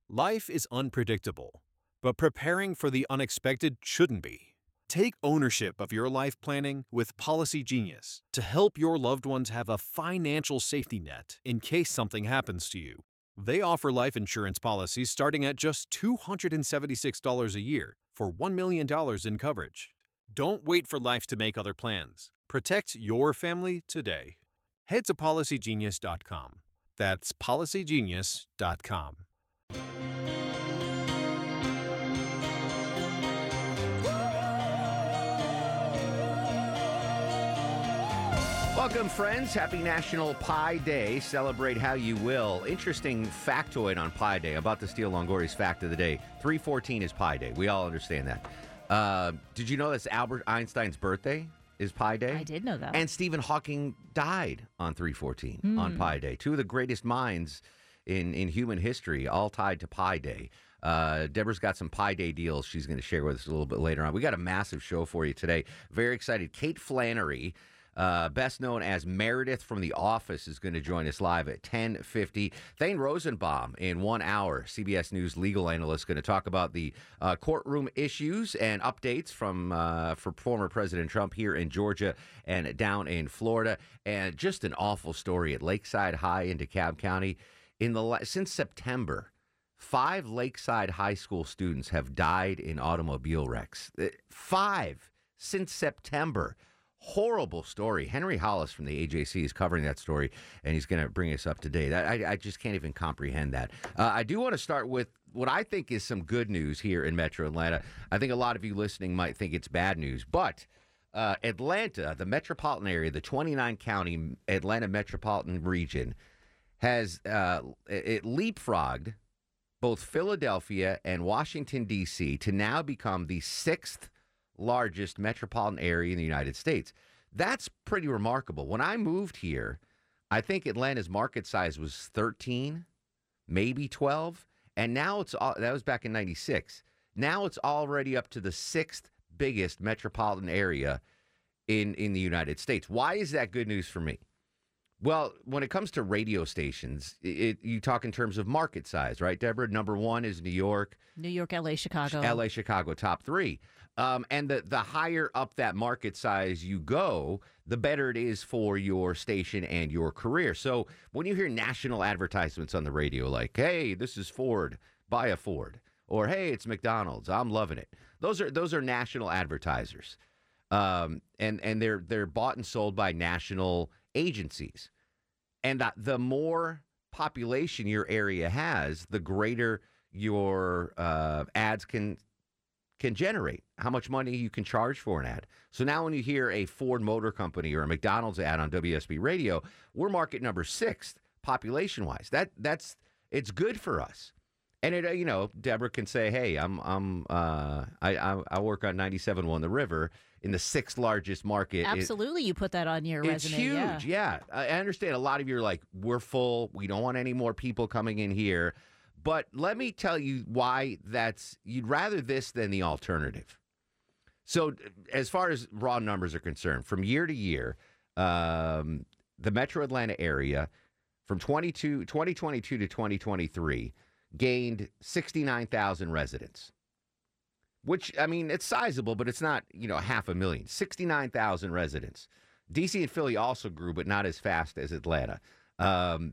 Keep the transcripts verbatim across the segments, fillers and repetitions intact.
Life is unpredictable, but preparing for the unexpected shouldn't be. Take ownership of your life planning with Policy Genius to help your loved ones have a financial safety net in case something happens to you. They offer life insurance policies starting at just two hundred seventy-six dollars a year for one million dollars in coverage. Don't wait for life to make other plans. Protect your family today. Head to policy genius dot com. That's policy genius dot com. Welcome, friends. Happy National Pie Day. Celebrate how you will. Interesting factoid on Pie Day. About to steal Longoria's fact of the day. three fourteen is Pie Day. We all understand that. Uh, did you know that's Albert Einstein's birthday is Pie Day? I did know that. And Stephen Hawking died on three fourteen mm. on Pie Day. Two of the greatest minds in, in human history, all tied to Pie Day. Uh, Deborah's got some Pie Day deals she's going to share with us a little bit later on. We got a massive show for you today. Very excited. Kate Flannery, Uh, best known as Meredith from The Office, is going to join us live at ten fifty. Thane Rosenbaum in one hour, C B S News legal analyst, going to talk about the uh, courtroom issues and updates from uh, for former President Trump here in Georgia and down in Florida. And just an awful story at Lakeside High in DeKalb County. In the since September, five Lakeside High School students have died in automobile wrecks. Five since September. Horrible story. Henry Hollis from the A J C is covering that story, and he's going to bring us up to date. I, I just can't even comprehend that. Uh, I do want to start with what I think is some good news here in Metro Atlanta. I think a lot of you listening might think it's bad news, but uh, Atlanta, the metropolitan area, the twenty-nine county Atlanta metropolitan region, has uh, it leapfrogged both Philadelphia and Washington, D C to now become the sixth largest metropolitan area in the United States. That's pretty remarkable. When I moved here, I think Atlanta's market size was thirteen, maybe twelve, and now it's all, that was back in ninety-six. Now it's already up to the sixth biggest metropolitan area in, in the United States. Why is that good news for me? Well, when it comes to radio stations, it, you talk in terms of market size, right, Deborah? Number one is New York. New York, L A, Chicago. L A, Chicago, top three. Um, and the, the higher up that market size you go, the better it is for your station and your career. So when you hear national advertisements on the radio like, hey, this is Ford, buy a Ford, or hey, it's McDonald's, I'm loving it. Those are those are national advertisers. Um, and, and they're they're bought and sold by national agencies. And the, the more population your area has, the greater your uh, ads can can generate, how much money you can charge for an ad. So now when you hear a Ford Motor Company or a McDonald's ad on W S B Radio, we're market number sixth population-wise. That that's it's good for us. And it, uh, you know, Deborah can say, "Hey, I'm I'm uh, I, I I work on ninety-seven point one The River in the sixth largest market." Absolutely, it, you put that on your it's resume. It's huge. Yeah. yeah, I understand. A lot of you are like, "We're full. We don't want any more people coming in here." But let me tell you why that's, you'd rather this than the alternative. So as far as raw numbers are concerned, from year to year, um, the Metro Atlanta area from twenty twenty-two to twenty twenty-three gained sixty-nine thousand residents, which, I mean, it's sizable, but it's not, you know, half a million. sixty-nine thousand residents. D C and Philly also grew, but not as fast as Atlanta. Um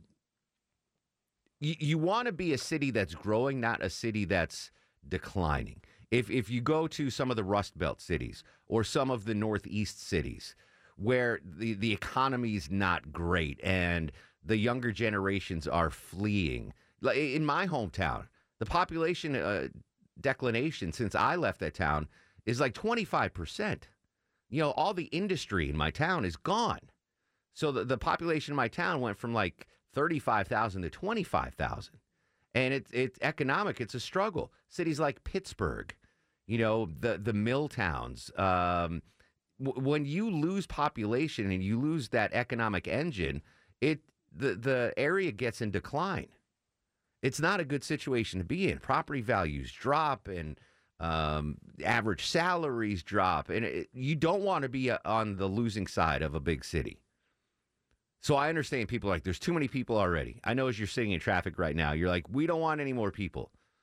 You, you want to be a city that's growing, not a city that's declining. If if you go to some of the Rust Belt cities or some of the Northeast cities where the, the economy's not great and the younger generations are fleeing, like in my hometown, the population uh, declination since I left that town is like twenty-five percent. You know, all the industry in my town is gone. So the, the population in my town went from like thirty-five thousand to twenty-five thousand. And it's it's economic. It's a struggle. Cities like Pittsburgh, you know, the, the mill towns. Um, w- when you lose population and you lose that economic engine, it the, the area gets in decline. It's not a good situation to be in. Property values drop and um, average salaries drop. And it, you don't want to be on the losing side of a big city. So I understand people are like, there's too many people already. I know as you're sitting in traffic right now, you're like, we don't want any more people.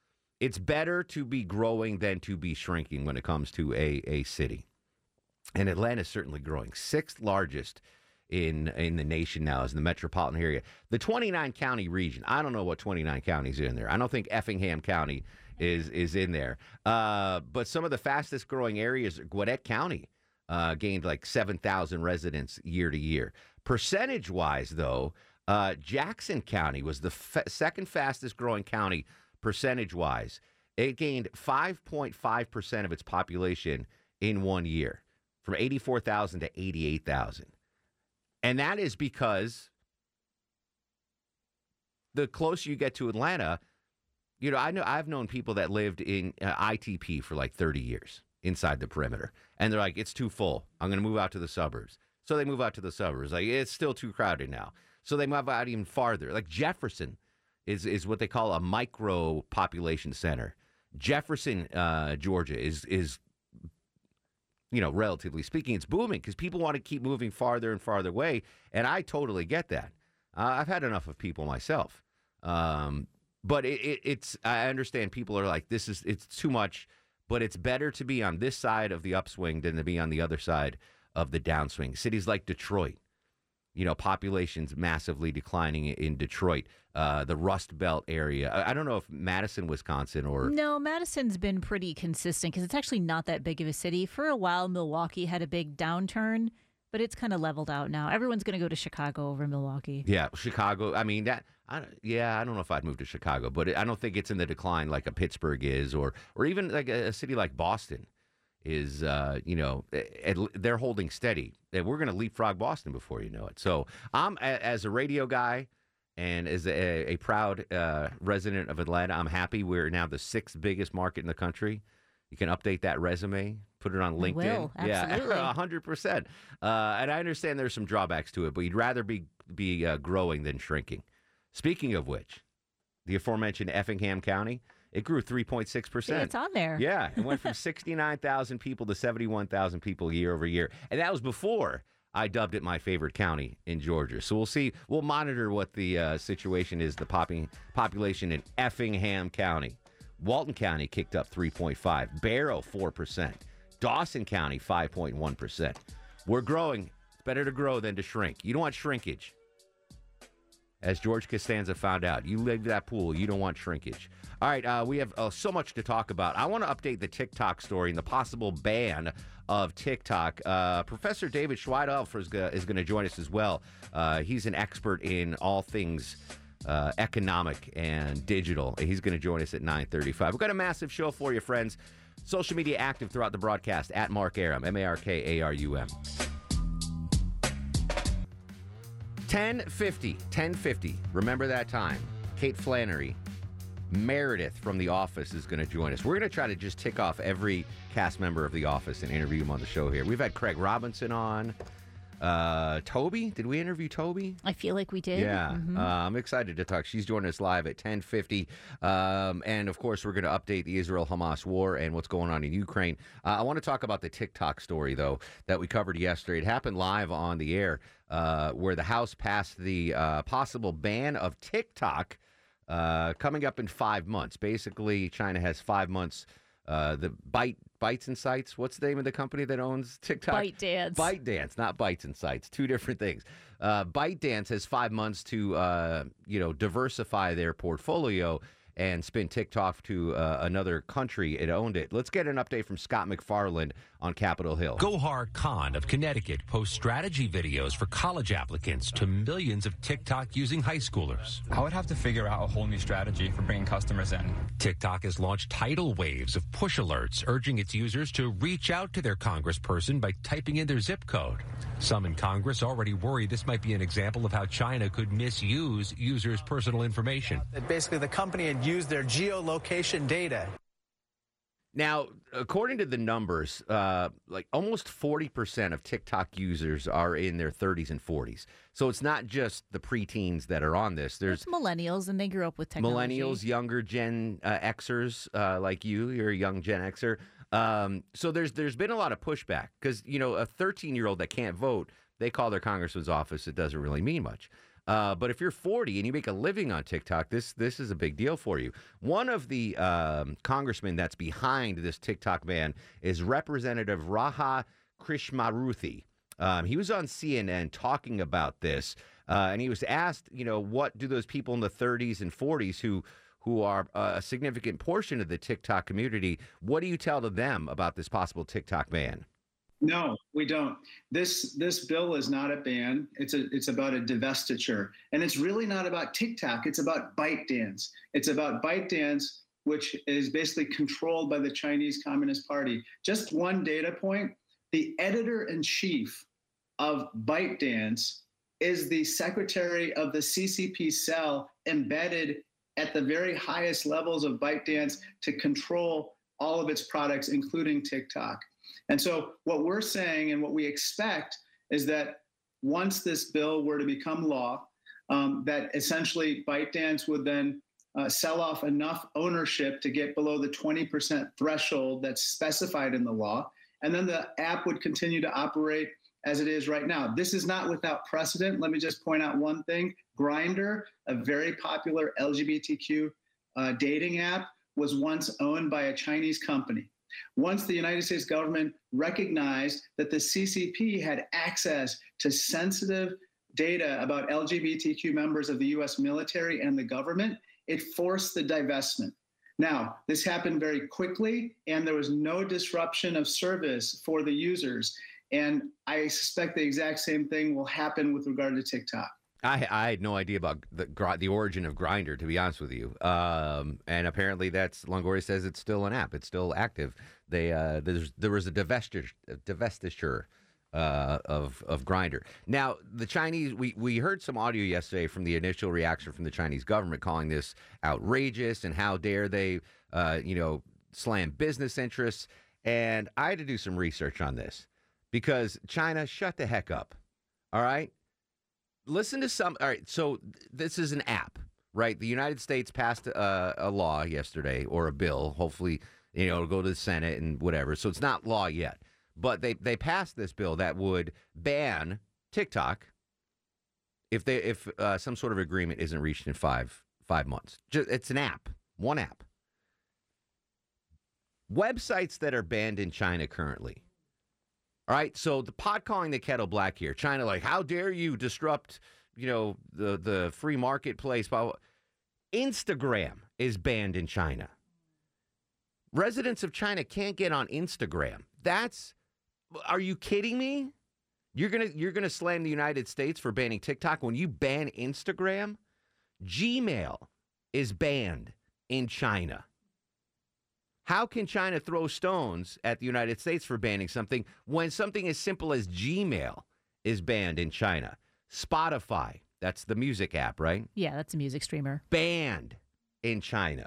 it's better to be growing than to be shrinking when it comes to a, a city. And Atlanta is certainly growing. Sixth largest in in the nation now is in the metropolitan area. The twenty-nine county region, I don't know what twenty-nine counties are in there. I don't think Effingham County is is in there. Uh, but some of the fastest growing areas, Gwinnett County uh, gained like seven thousand residents year to year. Percentage-wise, though, uh, Jackson County was the f- second fastest growing county percentage-wise. It gained five point five percent of its population in one year, from eighty-four thousand to eighty-eight thousand. And that is because the closer you get to Atlanta, you know, I know I've known people that lived in uh, I T P for like thirty years inside the perimeter. And they're like, it's too full. I'm going to move out to the suburbs. So they move out to the suburbs. Like, it's still too crowded now. So they move out even farther. Like Jefferson is, is what they call a micro population center. Jefferson, uh, Georgia is is you know, relatively speaking, it's booming because people want to keep moving farther and farther away, and I totally get that. Uh, I've had enough of people myself, um, but it, it, it's I understand people are like, this is it's too much, but it's better to be on this side of the upswing than to be on the other side of the downswing. Cities like Detroit, you know, population's massively declining in Detroit, uh, the Rust Belt area. I, I don't know if Madison, Wisconsin, or No, Madison's been pretty consistent because it's actually not that big of a city. For a while, Milwaukee had a big downturn, but it's kind of leveled out now. Everyone's going to go to Chicago over Milwaukee. Yeah, Chicago. I mean, that. I, yeah, I don't know if I'd move to Chicago, but it, I don't think it's in the decline like a Pittsburgh is, or or even like a, a city like Boston is. Uh, you know, at, they're holding steady. And we're going to leapfrog Boston before you know it. So I'm a, as a radio guy and as a, a proud uh, resident of Atlanta, I'm happy we're now the sixth biggest market in the country. You can update that resume, put it on LinkedIn. Will, absolutely. Yeah, one hundred percent. Uh, and I understand there's some drawbacks to it, but you'd rather be be uh, growing than shrinking. Speaking of which, the aforementioned Effingham County, it grew three point six percent. See, it's on there. Yeah, it went from sixty-nine thousand people to seventy-one thousand people year over year. And that was before I dubbed it my favorite county in Georgia. So we'll see. We'll monitor what the uh, situation is, the popping population in Effingham County. Walton County kicked up three point five. Barrow, four percent. Dawson County, five point one percent. We're growing. It's better to grow than to shrink. You don't want shrinkage. As George Costanza found out, you leave that pool, you don't want shrinkage. All right, uh, we have uh, so much to talk about. I want to update the TikTok story and the possible ban of TikTok. Uh, Professor David Schweidhofer is, go- is going to join us as well. Uh, he's an expert in all things uh, economic and digital. He's going to join us at nine thirty-five. We've got a massive show for you, friends. Social media active throughout the broadcast at Mark Arum, M A R K A R U M. ten fifty, ten fifty. Remember that time. Kate Flannery, Meredith from The Office is going to join us. We're going to try to just tick off every cast member of The Office and interview them on the show here. We've had Craig Robinson on. Uh, Toby? Did we interview Toby? I feel like we did. Yeah. Mm-hmm. Uh, I'm excited to talk. She's joining us live at ten fifty. Um, and, of course, we're going to update the Israel-Hamas war and what's going on in Ukraine. Uh, I want to talk about the TikTok story, though, that we covered yesterday. It happened live on the air uh, where the House passed the uh, possible ban of TikTok uh, coming up in five months. Basically, China has five months. Uh, the Byte Bytes and Sites. What's the name of the company that owns TikTok? ByteDance. ByteDance, not Bytes and Sites. Two different things. Uh, ByteDance has five months to, uh, you know, diversify their portfolio and spin TikTok to uh, another country. It owned it. Let's get an update from Scott McFarland on Capitol Hill. Gohar Khan of Connecticut posts strategy videos for college applicants to millions of TikTok using high schoolers. I would have to figure out a whole new strategy for bringing customers in. TikTok has launched tidal waves of push alerts, urging its users to reach out to their congressperson by typing in their zip code. Some in Congress already worry this might be an example of how China could misuse users' personal information. Basically, the company had used their geolocation data. Now, according to the numbers, uh, like almost forty percent of TikTok users are in their thirties and forties. So it's not just the preteens that are on this. There's It's millennials, and they grew up with technology. millennials, younger Gen uh, Xers uh, like you. You're a young Gen Xer. Um, so there's there's been a lot of pushback because, you know, a thirteen-year-old that can't vote, they call their congressman's office. It doesn't really mean much. Uh, but if you're forty and you make a living on TikTok, this this is a big deal for you. One of the um, congressmen that's behind this TikTok ban is Representative Raha Krishnaruthi. Um, he was on C N N talking about this, uh, and he was asked, you know, what do those people in the thirties and forties who who are a significant portion of the TikTok community, what do you tell to them about this possible TikTok ban? No, we don't. This this bill is not a ban. It's a it's about a divestiture, and it's really not about TikTok. It's about ByteDance. It's about ByteDance, which is basically controlled by the Chinese Communist Party. Just one data point: the editor-in-chief of ByteDance is the secretary of the C C P cell embedded at the very highest levels of ByteDance to control all of its products, including TikTok. And so what we're saying and what we expect is that once this bill were to become law, um, that essentially ByteDance would then uh, sell off enough ownership to get below the twenty percent threshold that's specified in the law. And then the app would continue to operate as it is right now. This is not without precedent. Let me just point out one thing. Grindr, a very popular L G B T Q uh, dating app, was once owned by a Chinese company. Once the United States government recognized that the C C P had access to sensitive data about L G B T Q members of the U S military and the government, it forced the divestment. Now, this happened very quickly, and there was no disruption of service for the users. And I suspect the exact same thing will happen with regard to TikTok. I, I had no idea about the the origin of Grindr, to be honest with you. Um, and apparently, that's Longoria says it's still an app. It's still active. They uh, there's there was a divestiture, divestiture uh, of of Grindr. Now, the Chinese, we we heard some audio yesterday from the initial reaction from the Chinese government, calling this outrageous and how dare they, uh, you know, slam business interests. And I had to do some research on this because China, shut the heck up. All right. Listen to some. All right. So this is an app, right? The United States passed a, a law yesterday, or a bill. Hopefully, you know, it'll go to the Senate and whatever. So it's not law yet. But they, they passed this bill that would ban TikTok if they if uh, some sort of agreement isn't reached in five five months. Just, it's an app, one app. Websites that are banned in China currently. All right, so the pot calling the kettle black here. China, like, how dare you disrupt, you know, the the free marketplace? Instagram is banned in China. Residents of China can't get on Instagram. That's, are you kidding me? You're gonna you're gonna slam the United States for banning TikTok when you ban Instagram? Gmail is banned in China. How can China throw stones at the United States for banning something when something as simple as Gmail is banned in China? Spotify, that's the music app, right? Yeah, that's a music streamer. Banned in China.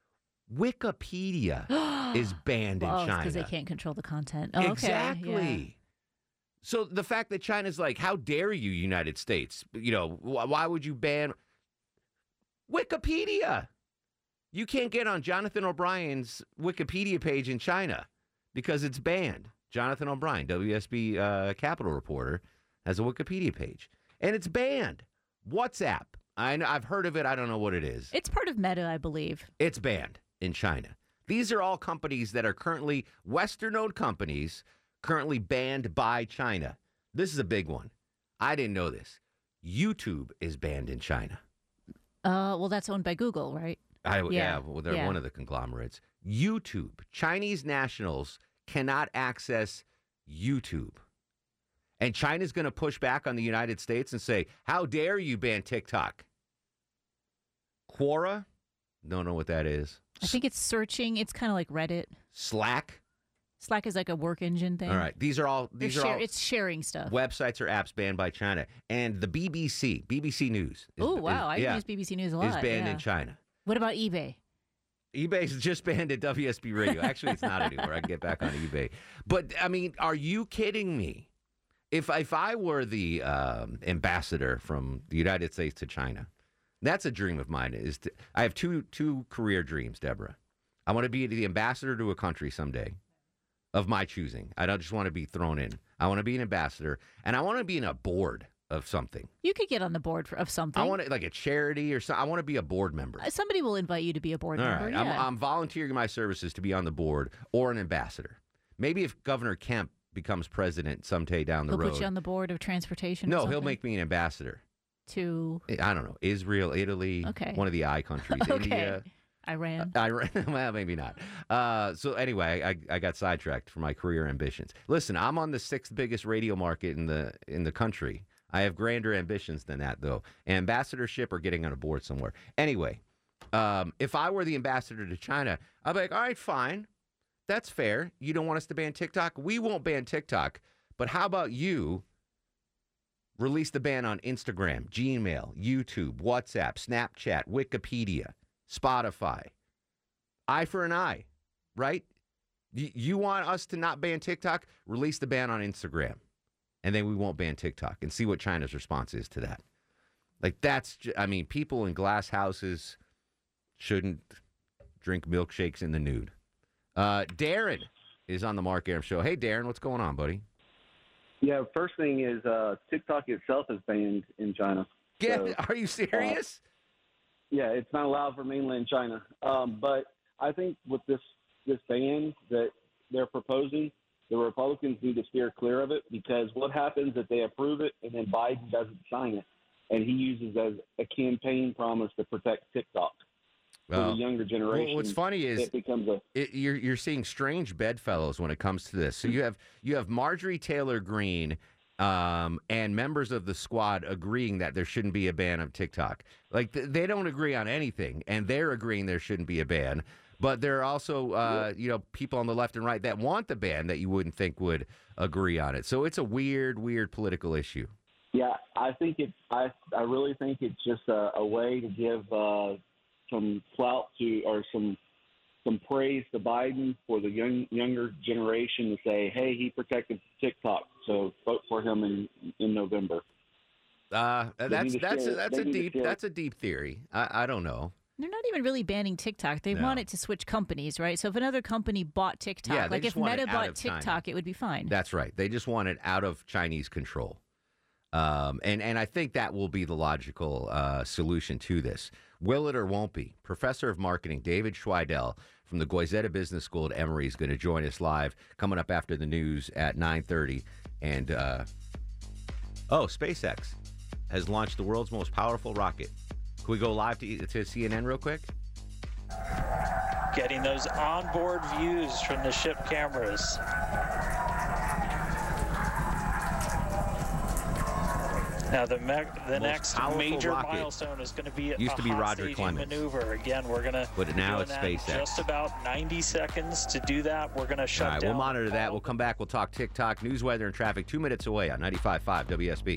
Wikipedia is banned well, in China. Because they can't control the content. Oh, exactly. Okay, yeah. So the fact that China's like, how dare you, United States? You know, wh- why would you ban Wikipedia? You can't get on Jonathan O'Brien's Wikipedia page in China because it's banned. Jonathan O'Brien, W S B uh, Capital reporter, has a Wikipedia page, and it's banned. WhatsApp, I know, I've heard of it. I don't know what it is. It's part of Meta, I believe. It's banned in China. These are all companies that are currently Western-owned companies, currently banned by China. This is a big one. I didn't know this. YouTube is banned in China. Uh, well, that's owned by Google, right? I, yeah. yeah, well, they're yeah. one of the conglomerates. YouTube. Chinese nationals cannot access YouTube. And China's going to push back on the United States and say, how dare you ban TikTok? Quora? Don't know what that is. I think it's searching. It's kind of like Reddit. Slack? Slack is like a work engine thing. All right. These are all these share, are all it's sharing stuff. Websites or apps banned by China. And the B B C, B B C News. Oh, wow. Is, I yeah, use B B C News a lot. Is banned yeah. in China. What about eBay? eBay's just banned at W S B Radio. Actually, it's not anymore. I can get back on eBay. But, I mean, are you kidding me? If if I were the um, ambassador from the United States to China, that's a dream of mine. Is to, I have two two career dreams, Deborah. I want to be the ambassador to a country someday of my choosing. I don't just want to be thrown in. I want to be an ambassador, and I want to be in a board of something. You could get on the board for, of something. I want to, like a charity or something. I want to be a board member. Uh, Somebody will invite you to be a board All member. right. Yeah. I'm, I'm volunteering my services to be on the board or an ambassador. Maybe if Governor Kemp becomes president someday down the He'll road. put you on the board of transportation. or No, he'll something? make me an ambassador. To I don't know, Israel, Italy, Okay. one of the I countries, okay, India. Iran. Iran, well, maybe not. Uh, so anyway, I, I got sidetracked for my career ambitions. Listen, I'm on the sixth biggest radio market in the in the country. I have grander ambitions than that, though. Ambassadorship or getting on a board somewhere. Anyway, um, if I were the ambassador to China, I'd be like, all right, fine. That's fair. You don't want us to ban TikTok? We won't ban TikTok. But how about you release the ban on Instagram, Gmail, YouTube, WhatsApp, Snapchat, Wikipedia, Spotify? Eye for an eye, right? You, you want us to not ban TikTok? Release the ban on Instagram. And then we won't ban TikTok and see what China's response is to that. Like, that's, ju- I mean, people in glass houses shouldn't drink milkshakes in the nude. Uh, Darren is on the Mark Aram Show. Hey, Darren, what's going on, buddy? Yeah, first thing is uh, TikTok itself is banned in China. Yeah, So, are you serious? Uh, yeah, it's not allowed for mainland China. Um, but I think with this this ban that they're proposing, the Republicans need to steer clear of it, because what happens if they approve it and then Biden doesn't sign it, and he uses as a campaign promise to protect TikTok for Well, the younger generation? Well, what's funny is it becomes a it, you're you're seeing strange bedfellows when it comes to this. So you have you have Marjorie Taylor Greene um, and members of the squad agreeing that there shouldn't be a ban of TikTok. Like th- they don't agree on anything, and they're agreeing there shouldn't be a ban. But there are also uh, you know people on the left and right that want the ban that you wouldn't think would agree on it. So it's a weird, weird political issue. Yeah, I think it's. I I really think it's just a, a way to give uh, some clout to, or some some praise to Biden for the young younger generation to say, hey, he protected TikTok, so vote for him in in November. Uh, that's need to that's a, share- that's they a need to deep share- that's a deep theory. I, I don't know. They're not even really banning TikTok. They No. want it to switch companies, right? So if another company bought TikTok, Yeah, they like just if want it Meta out bought of China. TikTok, it would be fine. That's right. They just want it out of Chinese control. Um, and, and I think that will be the logical uh, solution to this. Will it or won't be? Professor of Marketing David Schweidel from the Goizeta Business School at Emory is going to join us live coming up after the news at nine thirty. And, uh, oh, SpaceX has launched the world's most powerful rocket. Can we go live to, to C N N real quick? Getting those onboard views from the ship cameras. Now the me- the Most next powerful major rocket. milestone is going to be Used a to be hot Roger staging Clemens. maneuver. Again, we're going to But now it's that in SpaceX. just about ninety seconds to do that. We're going to shut All right, down. we'll monitor that. We'll come back. We'll talk TikTok, news, weather, and traffic two minutes away on ninety-five point five W S B.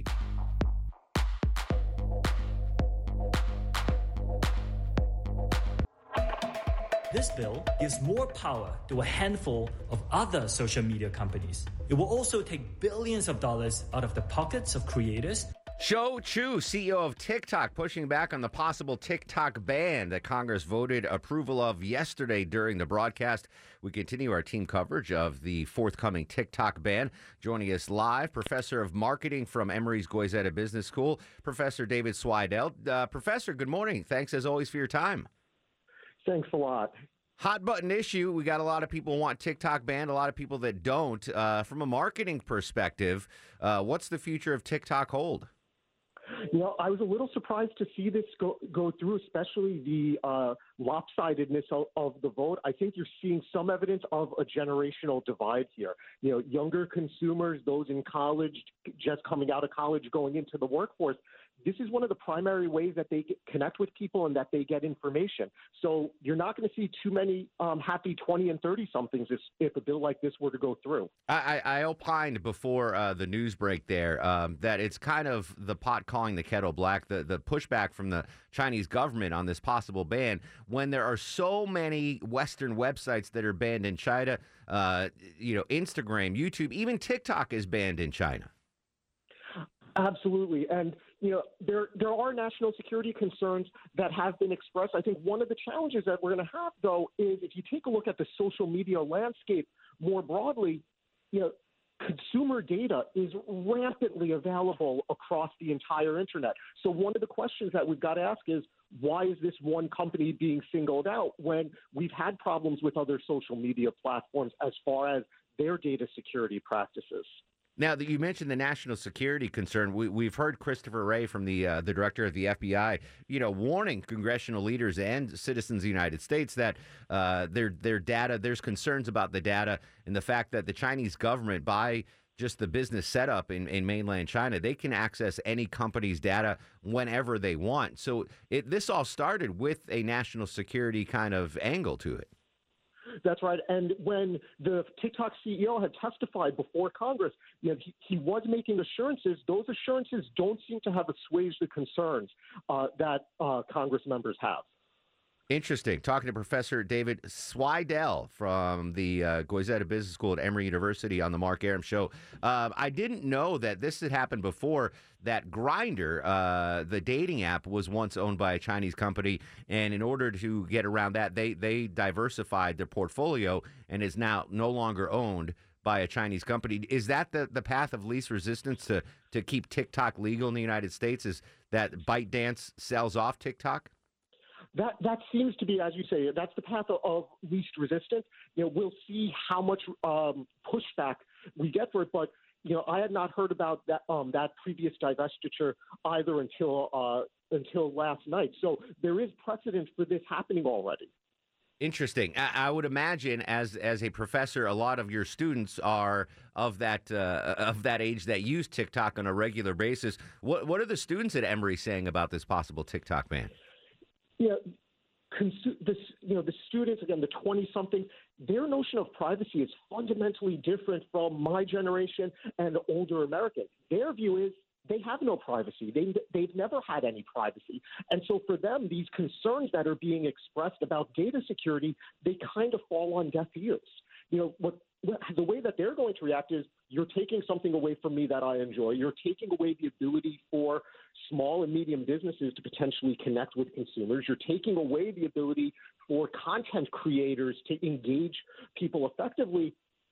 This bill gives more power to a handful of other social media companies. It will also take billions of dollars out of the pockets of creators. Shou Chew, C E O of TikTok, pushing back on the possible TikTok ban that Congress voted approval of yesterday during the broadcast. We continue our team coverage of the forthcoming TikTok ban. Joining us live, Professor of Marketing from Emory's Goizeta Business School, Professor David Schweidel. Uh, Professor, good morning. Thanks as always for your time. Thanks a lot. Hot button issue. We got a lot of people who want TikTok banned, a lot of people that don't. Uh, from a marketing perspective, uh, what's the future of TikTok hold? You know, I was a little surprised to see this go, go through, especially the uh, lopsidedness of, of the vote. I think you're seeing some evidence of a generational divide here. You know, younger consumers, those in college, just coming out of college, going into the workforce, this is one of the primary ways that they get, connect with people and that they get information. So you're not going to see too many um, happy twenty and thirty-somethings if, if a bill like this were to go through. I, I, I opined before uh, the news break there um, that it's kind of the pot calling the kettle black, the, the pushback from the Chinese government on this possible ban, when there are so many Western websites that are banned in China. Uh, you know, Instagram, YouTube, even TikTok is banned in China. Absolutely. And, you know, there there are national security concerns that have been expressed. I think one of the challenges that we're going to have, though, is if you take a look at the social media landscape more broadly, you know, consumer data is rampantly available across the entire internet. So one of the questions that we've got to ask is, why is this one company being singled out when we've had problems with other social media platforms as far as their data security practices? Now that you mentioned the national security concern, we, we've heard Christopher Wray from the uh, the director of the F B I, you know, warning congressional leaders and citizens of the United States that uh, their their data, there's concerns about the data and the fact that the Chinese government, by just the business setup in, in mainland China, they can access any company's data whenever they want. So it, this all started with a national security kind of angle to it. That's right. And when the TikTok C E O had testified before Congress, you know, he, he was making assurances. Those assurances don't seem to have assuaged the concerns uh, that uh, Congress members have. Interesting. Talking to Professor David Swidell from the uh, Goizeta Business School at Emory University on the Mark Arum Show. Uh, I didn't know that this had happened before, that Grindr, uh, the dating app, was once owned by a Chinese company, and in order to get around that, they, they diversified their portfolio and is now no longer owned by a Chinese company. Is that the, the path of least resistance to, to keep TikTok legal in the United States, is that ByteDance sells off TikTok? That that seems to be, as you say, that's the path of, of least resistance. You know, we'll see how much um, pushback we get for it. But you know, I had not heard about that um, that previous divestiture either until uh, until last night. So there is precedent for this happening already. Interesting. I, I would imagine, as as a professor, a lot of your students are of that uh, of that age that use TikTok on a regular basis. What what are the students at Emory saying about this possible TikTok ban? Yeah, consu- this, you know, the students, again, the twenty-somethings, their notion of privacy is fundamentally different from my generation and older Americans. Their view is they have no privacy. They, they've never had any privacy. And so for them, these concerns that are being expressed about data security, they kind of fall on deaf ears. You know, what the way that they're going to react is, you're taking something away from me that I enjoy. You're taking away the ability for small and medium businesses to potentially connect with consumers. You're taking away the ability for content creators to engage people effectively.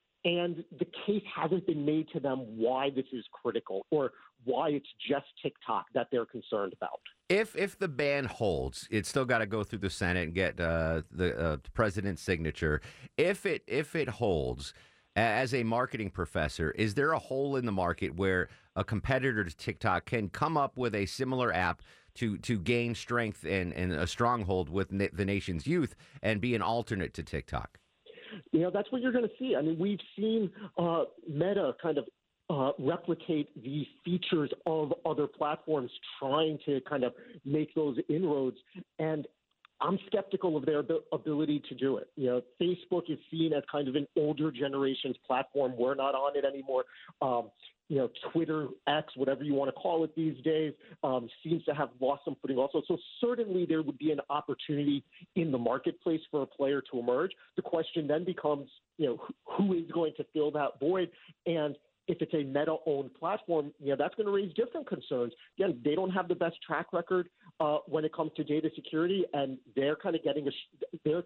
And the case hasn't been made to them why this is critical or why it's just TikTok that they're concerned about. If if the ban holds, it's still got to go through the Senate and get uh, the uh, president's signature. If it if it holds, as a marketing professor, is there a hole in the market where a competitor to TikTok can come up with a similar app to to gain strength and, and a stronghold with na- the nation's youth and be an alternate to TikTok? You know, that's what you're going to see. I mean, we've seen uh, Meta kind of uh, replicate the features of other platforms, trying to kind of make those inroads. And I'm skeptical of their ability to do it. You know, Facebook is seen as kind of an older generation's platform. We're not on it anymore. Um, you know, Twitter, X, whatever you want to call it these days, um, seems to have lost some footing also. So certainly there would be an opportunity in the marketplace for a player to emerge. The question then becomes, you know, who is going to fill that void? And if it's a Meta-owned platform, you know, that's going to raise different concerns. Again, they don't have the best track record uh, when it comes to data security, and they're kind of getting a they're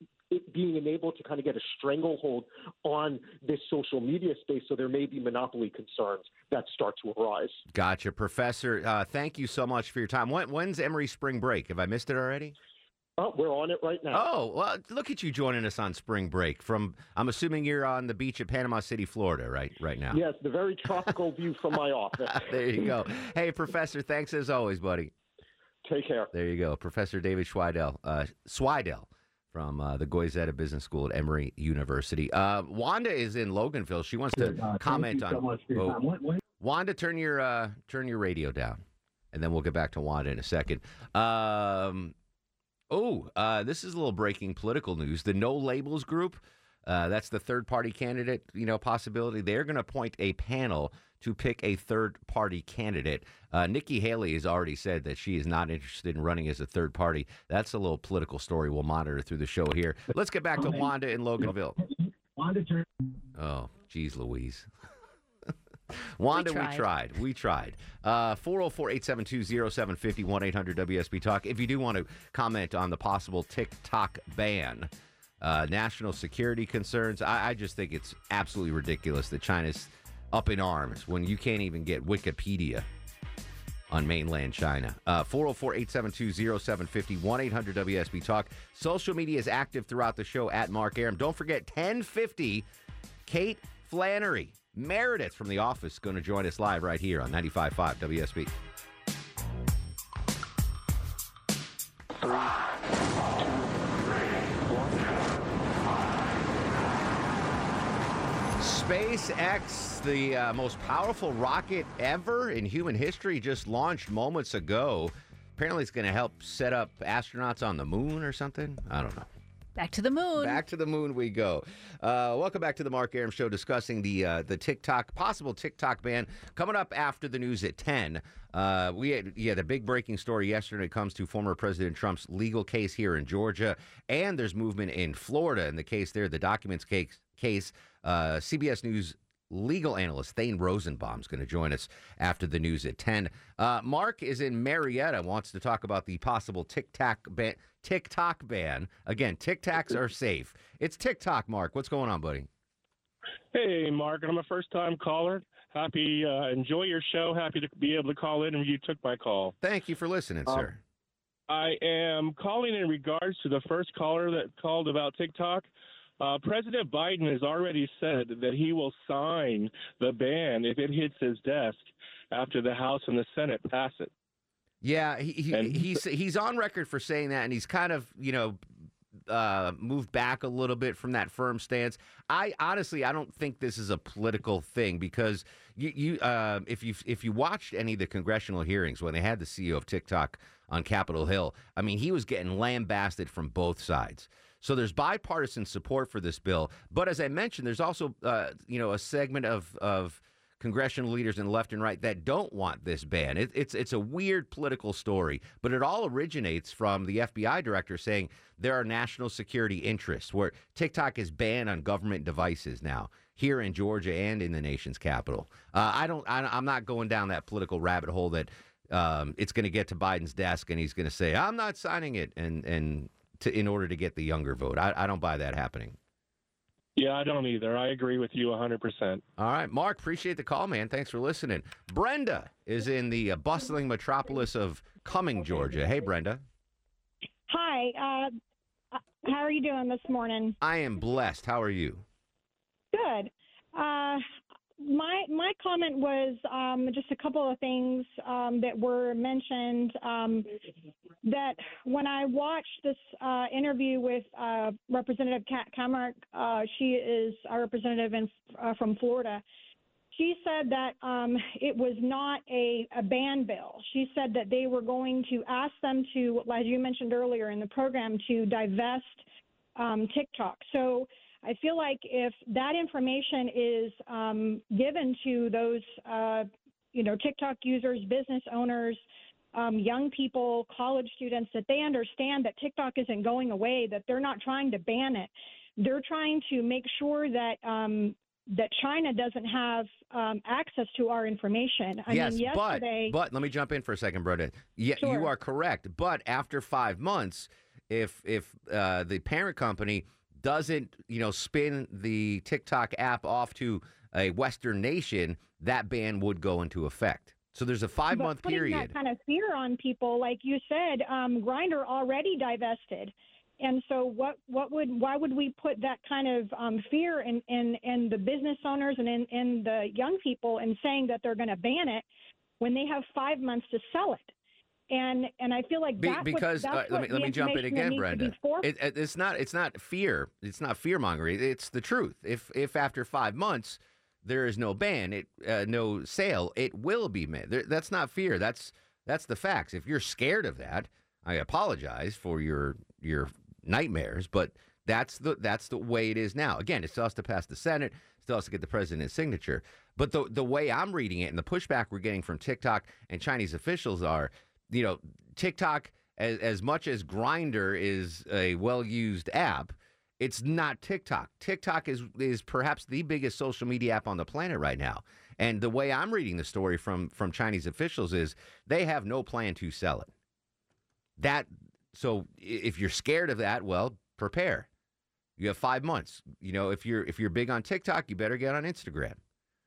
being enabled to kind of get a stranglehold on this social media space. So there may be monopoly concerns that start to arise. Gotcha, Professor. Uh, thank you so much for your time. When, when's Emory spring break? Have I missed it already? Oh, we're on it right now. Oh, well, look at you joining us on spring break. From, I'm assuming you're on the beach at Panama City, Florida, right, right now. Yes, the very tropical view from my office. There you go. Hey, Professor, thanks as always, buddy. Take care. There you go, Professor David Swidell, uh, Swidell from uh, the Goizeta Business School at Emory University. Uh, Wanda is in Loganville. She wants to uh, comment thank you on. So much for your oh, time. What, what? Wanda, turn your uh, turn your radio down, and then we'll get back to Wanda in a second. Um. Oh, uh, this is a little breaking political news. The No Labels Group, uh, that's the third-party candidate, you know, possibility. They're going to appoint a panel to pick a third-party candidate. Uh, Nikki Haley has already said that she is not interested in running as a third party. That's a little political story we'll monitor through the show here. Let's get back to Wanda in Loganville. Wanda, turn. Oh, geez, Louise. Wanda, we tried. we tried. We tried. Uh, four oh four, eight seven two, oh seven five oh, one eight hundred W S B Talk. If you do want to comment on the possible TikTok ban, uh, national security concerns, I, I just think it's absolutely ridiculous that China's up in arms when you can't even get Wikipedia on mainland China. Uh, four oh four, eight seven two, oh seven five oh, one eight hundred W S B Talk. Social media is active throughout the show at Mark Arum. Don't forget, ten fifty, Kate Flannery, Meredith from The Office, going to join us live right here on ninety-five point five W S B. Three, SpaceX, the uh, most powerful rocket ever in human history, just launched moments ago. Apparently it's going to help set up astronauts on the moon or something. I don't know. Back to the moon. Back to the moon we go. Uh, welcome back to the Mark Arum Show, discussing the uh, the TikTok, possible TikTok ban. Coming up after the news at ten. Uh, we had, yeah, the big breaking story yesterday comes to former President Trump's legal case here in Georgia, and there's movement in Florida in the case there, the documents case. case uh, C B S News legal analyst Thane Rosenbaum is going to join us after the news at ten. Uh, Mark is in Marietta, wants to talk about the possible TikTok ban. TikTok ban. Again, TikToks are safe. It's TikTok, Mark. What's going on, buddy? Hey, Mark. I'm a first-time caller. Happy, uh, enjoy your show. Happy to be able to call in, and you took my call. Thank you for listening, um, sir. I am calling in regards to the first caller that called about TikTok. Uh, President Biden has already said that he will sign the ban if it hits his desk after the House and the Senate pass it. Yeah, he, he he's he's on record for saying that, and he's kind of, you know, uh, moved back a little bit from that firm stance. I honestly, I don't think this is a political thing because you, you uh, if you if you watched any of the congressional hearings when they had the C E O of TikTok on Capitol Hill, I mean, he was getting lambasted from both sides. So there's bipartisan support for this bill, but as I mentioned, there's also uh, you know a segment of of congressional leaders in the left and right that don't want this ban. It, it's it's a weird political story, but it all originates from the F B I director saying there are national security interests where TikTok is banned on government devices now here in Georgia and in the nation's capital. Uh, I don't. I, I'm not going down that political rabbit hole that um, it's going to get to Biden's desk and he's going to say I'm not signing it and and to in order to get the younger vote. I, I don't buy that happening. Yeah, I don't either. I agree with you one hundred percent. All right, Mark, appreciate the call, man. Thanks for listening. Brenda is in the uh, bustling metropolis of Cumming, Georgia. Hey, Brenda. Hi. Uh, how are you doing this morning? I am blessed. How are you? Good. Uh, my my comment was um, just a couple of things um, that were mentioned. Um, that when I watched this uh, interview with uh, Representative Kat Camark, uh, she is a representative in, uh, from Florida. She said that um, it was not a, a ban bill. She said that they were going to ask them to, as you mentioned earlier in the program, to divest um, TikTok. So I feel like if that information is um, given to those, uh, you know, TikTok users, business owners, um, young people, college students, that they understand that TikTok isn't going away, that they're not trying to ban it. They're trying to make sure that um, that China doesn't have um, access to our information. I yes, mean, yesterday, but, but let me jump in for a second, Brenda. Yeah, Sure. you are correct. But after five months, if if uh, the parent company doesn't, you know, spin the TikTok app off to a Western nation, that ban would go into effect. So there's a five-month but putting period. that kind of fear on people, like you said, um, Grindr already divested, and so what? What would? Why would we put that kind of um, fear in, in in the business owners and in, in the young people, and saying that they're going to ban it when they have five months to sell it? And and I feel like Be, that's because what, that's uh, let me what let the me jump in information that again, needs to Brenda. be for- It, it, it's not it's not fear. It's not fear mongering. It's the truth. If if after five months there is no ban, it uh, no sale, it will be made. There, that's not fear. That's that's the facts. If you're scared of that, I apologize for your your nightmares, but that's the that's the way it is now. Again, it still has to pass the Senate, still has to get the president's signature. But the the way I'm reading it and the pushback we're getting from TikTok and Chinese officials are, you know, TikTok, as, as much as Grindr is a well-used app, it's not TikTok. TikTok is is perhaps the biggest social media app on the planet right now. And the way I'm reading the story from from Chinese officials is they have no plan to sell it. That so if you're scared of that, well, prepare. You have five months. You know, if you're if you're big on TikTok, you better get on Instagram.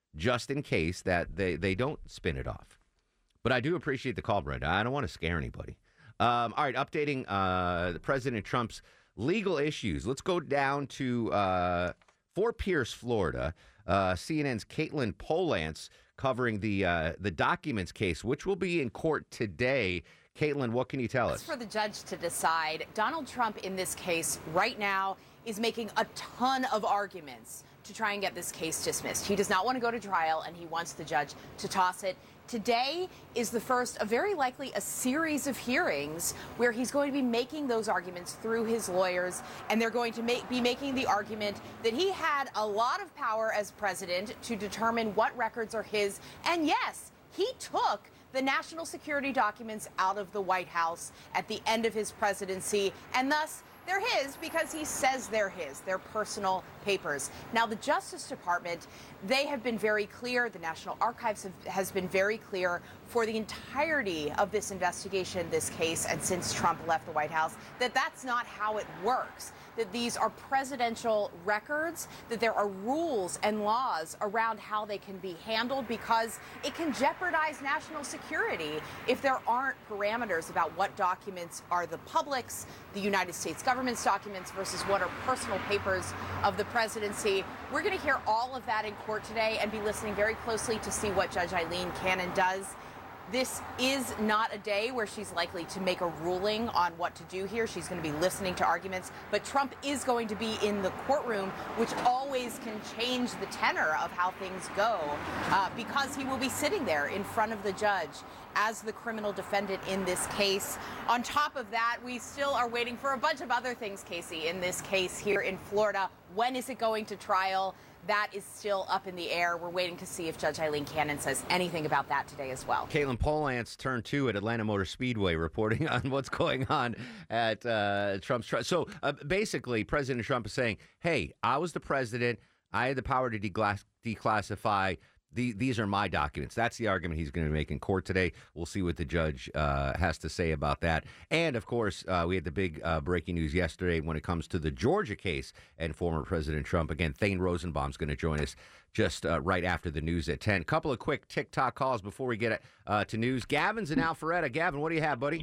just in case that they, they don't spin it off. But I do appreciate the call, Brenda. I don't want to scare anybody. Um, all right, updating uh, President Trump's legal issues. Let's go down to uh, Fort Pierce, Florida. Uh, C N N's Caitlin Polantz covering the uh, the documents case, which will be in court today. Caitlin, what can you tell us? It's for the judge to decide. Donald Trump in this case right now is making a ton of arguments to try and get this case dismissed. He does not want to go to trial, and he wants the judge to toss it. Today is the first of very likely a series of hearings where he's going to be making those arguments through his lawyers, and they're going to make, be making the argument that he had a lot of power as president to determine what records are his. And yes, he took the national security documents out of the White House at the end of his presidency, and thus they're his because he says they're his. They're personal papers. Now, the Justice Department, they have been very clear. The National Archives have, has been very clear for the entirety of this investigation, this case, and since Trump left the White House, that that's not how it works. That these are presidential records, that there are rules and laws around how they can be handled because it can jeopardize national security if there aren't parameters about what documents are the public's, the United States government's documents versus what are personal papers of the presidency. We're going to hear all of that in court today and be listening very closely to see what Judge Eileen Cannon does. This is not a day where she's likely to make a ruling on what to do here. She's going to be listening to arguments, but Trump is going to be in the courtroom, which always can change the tenor of how things go, uh, because he will be sitting there in front of the judge as the criminal defendant in this case. On top of that, we still are waiting for a bunch of other things, Casey, in this case here in Florida. When is it going to trial? That is still up in the air. We're waiting to see if Judge Eileen Cannon says anything about that today as well. Caitlin Polantz, turn two at Atlanta Motor Speedway, reporting on what's going on at uh, Trump's trial. So uh, basically, President Trump is saying, hey, I was the president. I had the power to declass- declassify. The, these are my documents. That's the argument he's going to make in court today. We'll see what the judge uh, has to say about that. And, of course, uh, we had the big uh, breaking news yesterday when it comes to the Georgia case and former President Trump. Again, Thane Rosenbaum's going to join us just uh, right after the news at ten. Couple of quick TikTok calls before we get uh, to news. Gavin's in Alpharetta. Gavin, what do you have, buddy?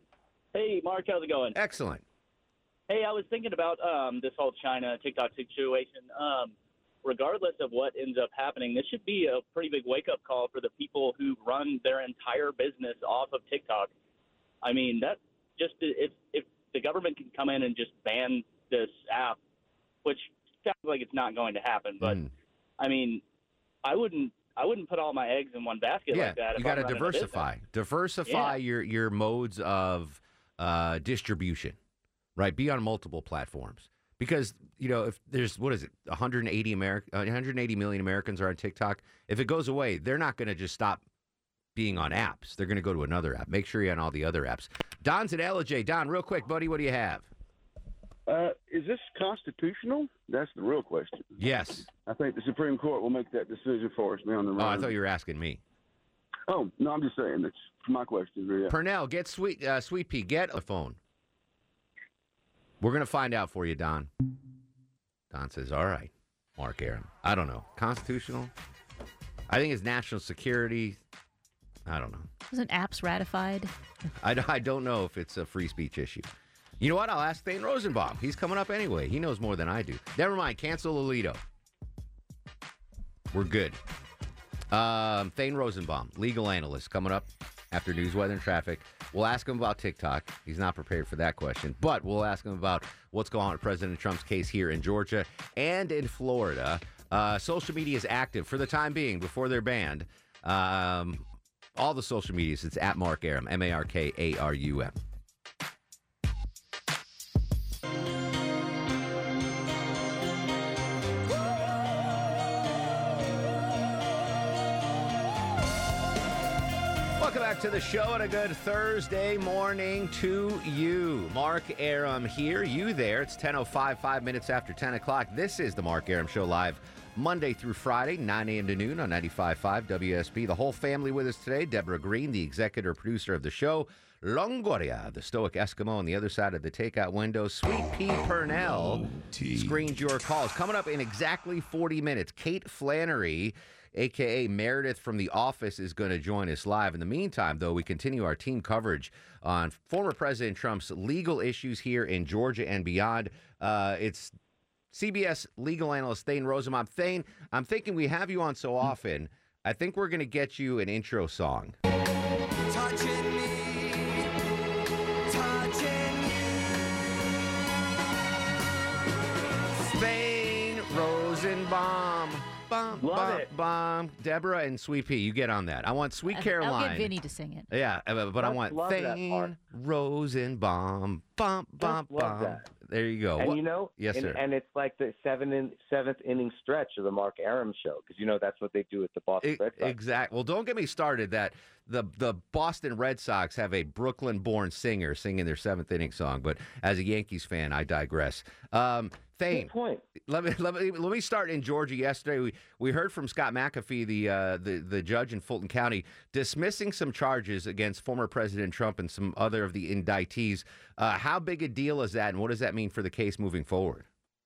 Hey, Mark, how's it going? Excellent. Hey, I was thinking about um, this whole China TikTok situation. Um, regardless of what ends up happening, this should be a pretty big wake-up call for the people who run their entire business off of TikTok. I mean, that just if if the government can come in and just ban this app, which sounds like it's not going to happen, but Mm. I mean, I wouldn't I wouldn't put all my eggs in one basket Yeah, like that. you if got to I'm running a diversify. business. Diversify Yeah. your, your modes of uh, distribution, right? Be on multiple platforms. Because, you know, if there's, what is it, one hundred eighty Ameri- uh, one hundred eighty million Americans are on TikTok. If it goes away, they're not going to just stop being on apps. They're going to go to another app. Make sure you're on all the other apps. Don's at L J. Don, real quick, buddy, what do you have? Uh, is this constitutional? That's the real question. Yes. I think the Supreme Court will make that decision for us now on the Oh, road. I thought you were asking me. Oh, no, I'm just saying. That's my question. Yeah. Purnell, get Sweet uh, Sweet Pea, get a phone. We're going to find out for you, Don. Don says, all right, Mark Arum. I don't know. Constitutional? I think it's national security. I don't know. Wasn't apps ratified? I, I don't know if it's a free speech issue. You know what? I'll ask Thane Rosenbaum. He's coming up anyway. He knows more than I do. Never mind. Cancel Alito. We're good. Um, Thane Rosenbaum, legal analyst, coming up after news, weather, and traffic. We'll ask him about TikTok. He's not prepared for that question. But we'll ask him about what's going on with President Trump's case here in Georgia and in Florida. Uh, social media is active for the time being before they're banned. Um, all the social medias, it's at Mark Arum, M A R K A R U M. Welcome back to the show and a good Thursday morning to you. Mark Arum here, you there. It's ten oh five, five minutes after ten o'clock. This is the Mark Arum Show live Monday through Friday, nine a.m. to noon on ninety-five point five W S B. The whole family with us today. Deborah Green, the executive producer of the show. Longoria, the stoic Eskimo on the other side of the takeout window. Sweet Pea Purnell screens your calls. Coming up in exactly forty minutes, Kate Flannery, a k a. Meredith from The Office, is going to join us live. In the meantime, though, we continue our team coverage on former President Trump's legal issues here in Georgia and beyond. Uh, it's C B S legal analyst Thane Rosenbaum. Thane, I'm thinking we have you on so often, I think we're going to get you an intro song. Touching me, touching you. Thane Rosenbaum. Bum, Love bum, it. bum. Deborah and Sweet Pea, you get on that. I want Sweet I- Caroline. I'll get Vinny to sing it. Yeah, uh, but I Just want love that part. Thane Rosenbaum. Bum, bum, Just love bum. that. There you go. And What- you know, yes, and, sir. and it's like the seven in, seventh inning stretch of the Mark Aram show because you know that's what they do at the Boston Red Sox. Exactly. Well, don't get me started that the the Boston Red Sox have a Brooklyn-born singer singing their seventh inning song. But as a Yankees fan, I digress. Um, Thane, Good point. Let me let me let me start in Georgia. Yesterday, we, we heard from Scott McAfee, the uh, the the judge in Fulton County, dismissing some charges against former President Trump and some other of the indictees. Uh, how big a deal is that, and what does that mean for the case moving forward?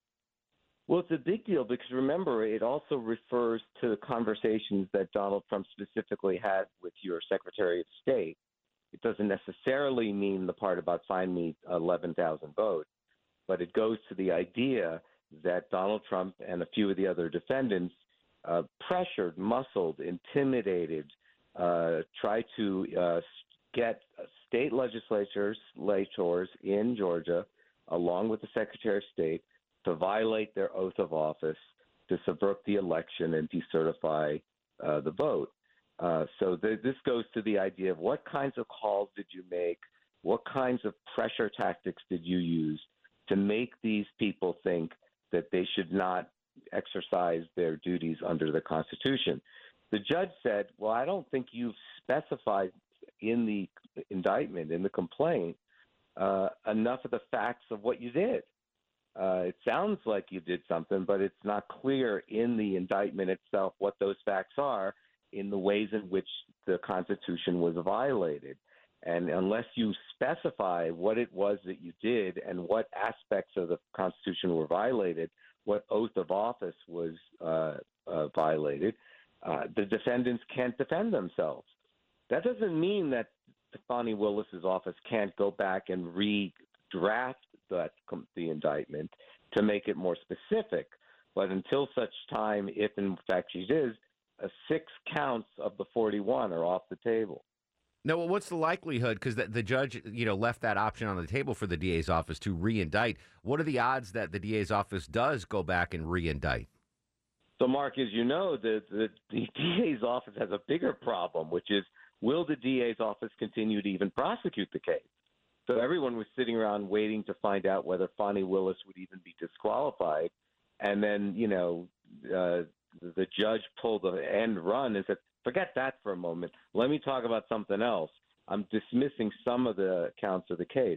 Well, it's a big deal because remember, it also refers to the conversations that Donald Trump specifically had with your Secretary of State. It doesn't necessarily mean the part about find me eleven thousand votes, but it goes to the idea that Donald Trump and a few of the other defendants uh, pressured, muscled, intimidated, uh, tried to uh, get state legislatures, legislators in Georgia, along with the Secretary of State, to violate their oath of office, to subvert the election and decertify uh, the vote. Uh, so th- this goes to the idea of what kinds of calls did you make, what kinds of pressure tactics did you use to make these people think that they should not exercise their duties under the Constitution. The judge said, well, I don't think you've specified in the indictment, in the complaint, uh, enough of the facts of what you did. Uh, it sounds like you did something, but it's not clear in the indictment itself what those facts are in the ways in which the Constitution was violated. And unless you specify what it was that you did and what aspects of the Constitution were violated, what oath of office was uh, uh, violated, uh, the defendants can't defend themselves. That doesn't mean that Fani Willis's office can't go back and redraft that the indictment to make it more specific. But until such time, if in fact she is, uh, six counts of the forty-one are off the table. No, well, what's the likelihood? Because the, the judge, you know, left that option on the table for the D A's office to re-indict. What are the odds that the D A's office does go back and re-indict? So, Mark, as you know, the, the, the D A's office has a bigger problem, which is, will the D A's office continue to even prosecute the case? So everyone was sitting around waiting to find out whether Fani Willis would even be disqualified. And then, you know, uh, the judge pulled the end run and said, forget that for a moment. Let me talk about something else. I'm dismissing some of the counts of the case.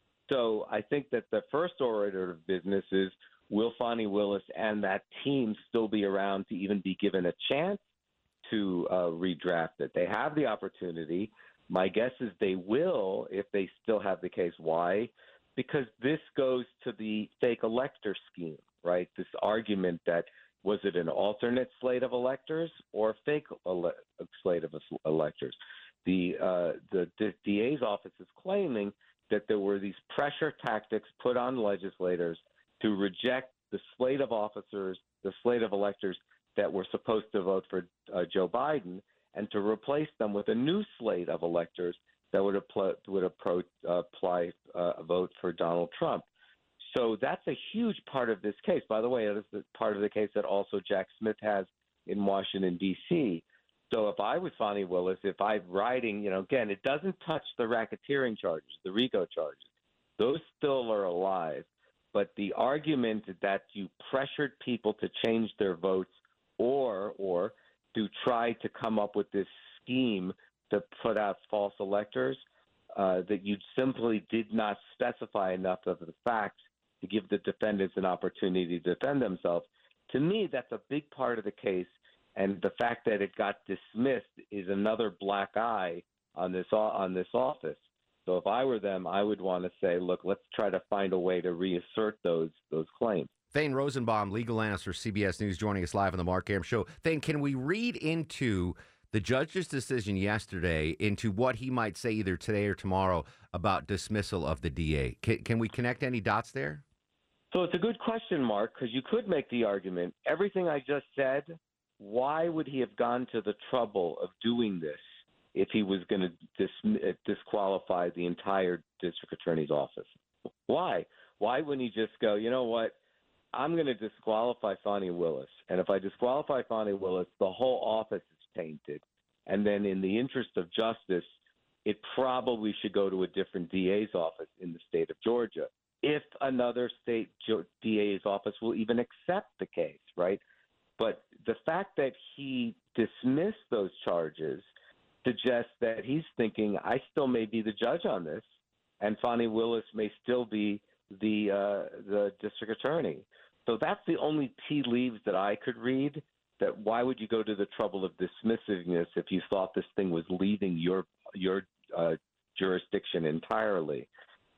So I think that the first order of business is, will Fani Willis and that team still be around to even be given a chance to uh, redraft it? They have the opportunity. My guess is they will if they still have the case. Why? Because this goes to the fake elector scheme, right? This argument that was it an alternate slate of electors or a fake ele- slate of electors? The, uh, the the D A's office is claiming that there were these pressure tactics put on legislators to reject the slate of officers, the slate of electors that were supposed to vote for uh, Joe Biden, and to replace them with a new slate of electors that would, apply, would approach, uh, apply uh, a vote for Donald Trump. So that's a huge part of this case. By the way, it is the part of the case that also Jack Smith has in Washington, D C. So if I was Fani Willis, if I'm writing, you know, again, it doesn't touch the racketeering charges, the RICO charges. Those still are alive. But the argument that you pressured people to change their votes or or to try to come up with this scheme to put out false electors, uh, that you simply did not specify enough of the facts to give the defendants an opportunity to defend themselves. To me, that's a big part of the case, and the fact that it got dismissed is another black eye on this on this office. So if I were them, I would want to say, look, let's try to find a way to reassert those those claims. Thane Rosenbaum, legal analyst for C B S News, joining us live on the Mark Arum Show. Thane, can we read into the judge's decision yesterday into what he might say either today or tomorrow about dismissal of the D A? Can, can we connect any dots there? So it's a good question, Mark, because you could make the argument, everything I just said, why would he have gone to the trouble of doing this if he was going to dis- disqualify the entire district attorney's office? Why? Why wouldn't he just go, you know what, I'm going to disqualify Fani Willis, and if I disqualify Fani Willis, the whole office is tainted, and then in the interest of justice, it probably should go to a different D A's office in the state of Georgia, if another state D A's office will even accept the case, right? But the fact that he dismissed those charges suggests that he's thinking, I still may be the judge on this, and Fani Willis may still be the uh, the district attorney. So that's the only tea leaves that I could read, that why would you go to the trouble of dismissing this if you thought this thing was leaving your your uh, jurisdiction entirely?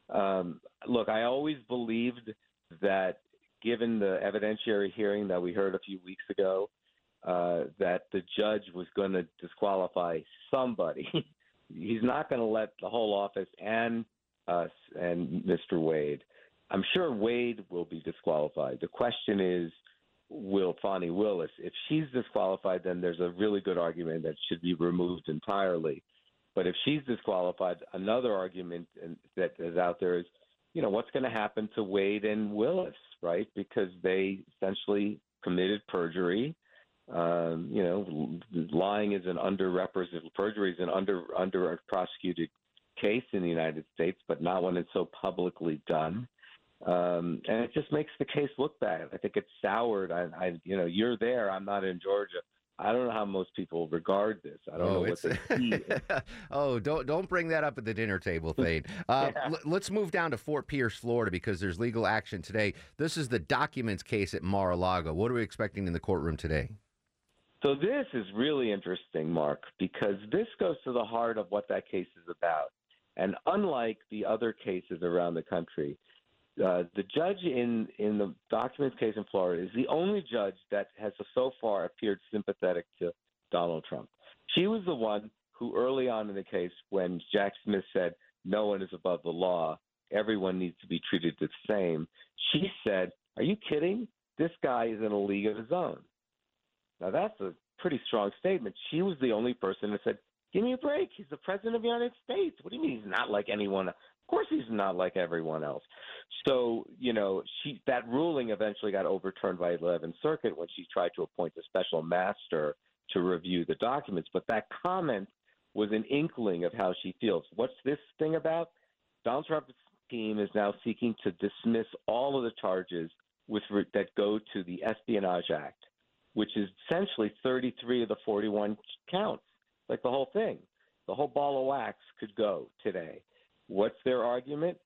Um, look, I always believed that given the evidentiary hearing that we heard a few weeks ago, uh, that the judge was going to disqualify somebody. He's not going to let the whole office and us and Mister Wade. I'm sure Wade will be disqualified. The question is, will Fani Willis? If she's disqualified, then there's a really good argument that should be removed entirely. But if she's disqualified, another argument that is out there is, you know, what's going to happen to Wade and Willis, right? Because they essentially committed perjury. Um, you know, lying is an underrepresented, perjury is an under under prosecuted case in the United States, but not when it's so publicly done. Um, and it just makes the case look bad. I think it's soured. I, I, you know, you're there. I'm not in Georgia. I don't know how most people regard this. I don't oh, know what they see. oh, don't don't bring that up at the dinner table, Thane. Uh, yeah. l- let's move down to Fort Pierce, Florida, because there's legal action today. This is the documents case at Mar-a-Lago. What are we expecting in the courtroom today? So this is really interesting, Mark, because this goes to the heart of what that case is about. And unlike the other cases around the country, Uh, the judge in, in the documents case in Florida is the only judge that has so far appeared sympathetic to Donald Trump. She was the one who early on in the case, when Jack Smith said no one is above the law, everyone needs to be treated the same, she said, are you kidding? This guy is in a league of his own. Now, that's a pretty strong statement. She was the only person that said, give me a break. He's the president of the United States. What do you mean he's not like anyone else? Of course he's not like everyone else. So, you know, she that ruling eventually got overturned by the eleventh Circuit when she tried to appoint a special master to review the documents. But that comment was an inkling of how she feels. What's this thing about? Donald Trump's team is now seeking to dismiss all of the charges with that go to the Espionage Act, which is essentially thirty-three of the forty-one counts, like the whole thing. The whole ball of wax could go today. What's their argument?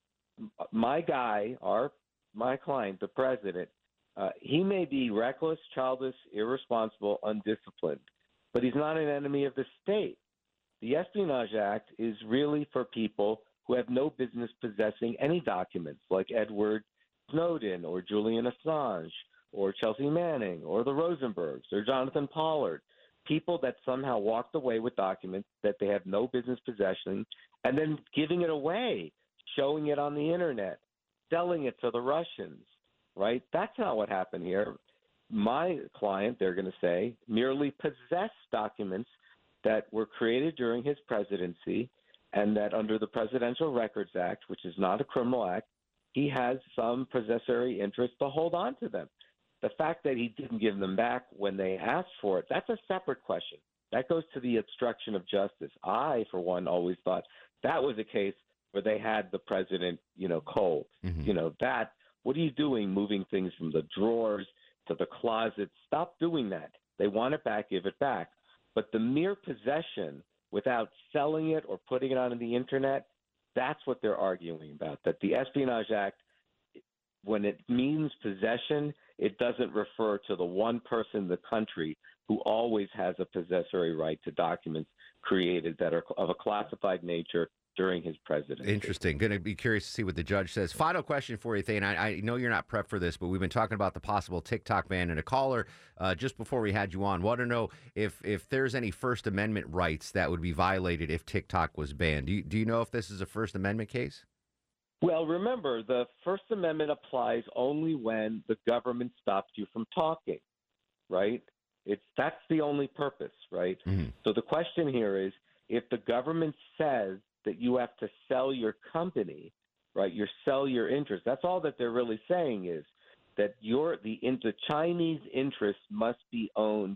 My guy, our my client, the president, uh, he may be reckless, childish, irresponsible, undisciplined, but he's not an enemy of the state. The Espionage Act is really for people who have no business possessing any documents, like Edward Snowden or Julian Assange or Chelsea Manning or the Rosenbergs or Jonathan Pollard. People that somehow walked away with documents that they have no business possessing and then giving it away, showing it on the internet, selling it to the Russians, right? That's not what happened here. My client, they're going to say, merely possessed documents that were created during his presidency and that under the Presidential Records Act, which is not a criminal act, he has some possessory interest to hold on to them. The fact that he didn't give them back when they asked for it, that's a separate question. That goes to the obstruction of justice. I, for one, always thought that was a case where they had the president, you know, cold. Mm-hmm. You know, that, what are you doing moving things from the drawers to the closet? Stop doing that. They want it back, give it back. But the mere possession without selling it or putting it on the internet, that's what they're arguing about, that the Espionage Act, when it means possession, it doesn't refer to the one person in the country who always has a possessory right to documents created that are of a classified nature during his presidency. Interesting. Going to be curious to see what the judge says. Final question for you, Thane. I, I know you're not prepped for this, but we've been talking about the possible TikTok ban, and a caller uh, just before we had you on wanted to know if if there's any First Amendment rights that would be violated if TikTok was banned. Do you, do you know if this is a First Amendment case? Well, remember, the First Amendment applies only when the government stops you from talking, right? It's that's the only purpose, right? Mm-hmm. So the question here is, if the government says that you have to sell your company, right? You sell your interest. That's all that they're really saying is that your the in, the Chinese interests must be owned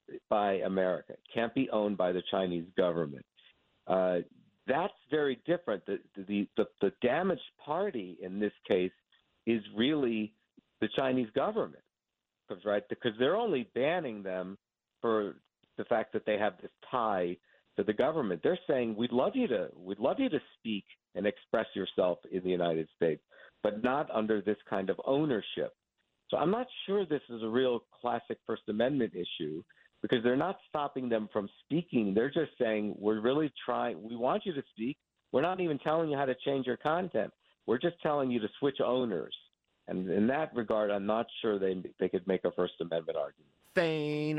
by America. It can't be owned by the Chinese government. Uh, that's very different. The, the the the damaged party in this case is really the Chinese government, because right because they're only banning them for the fact that they have this tie to the government. They're saying we'd love you to we'd love you to speak and express yourself in the United States, but not under this kind of ownership. So I'm not sure this is a real classic First Amendment issue, because they're not stopping them from speaking. They're just saying we're really trying. We want you to speak. We're not even telling you how to change your content. We're just telling you to switch owners. And in that regard, I'm not sure they they could make a First Amendment argument. Thane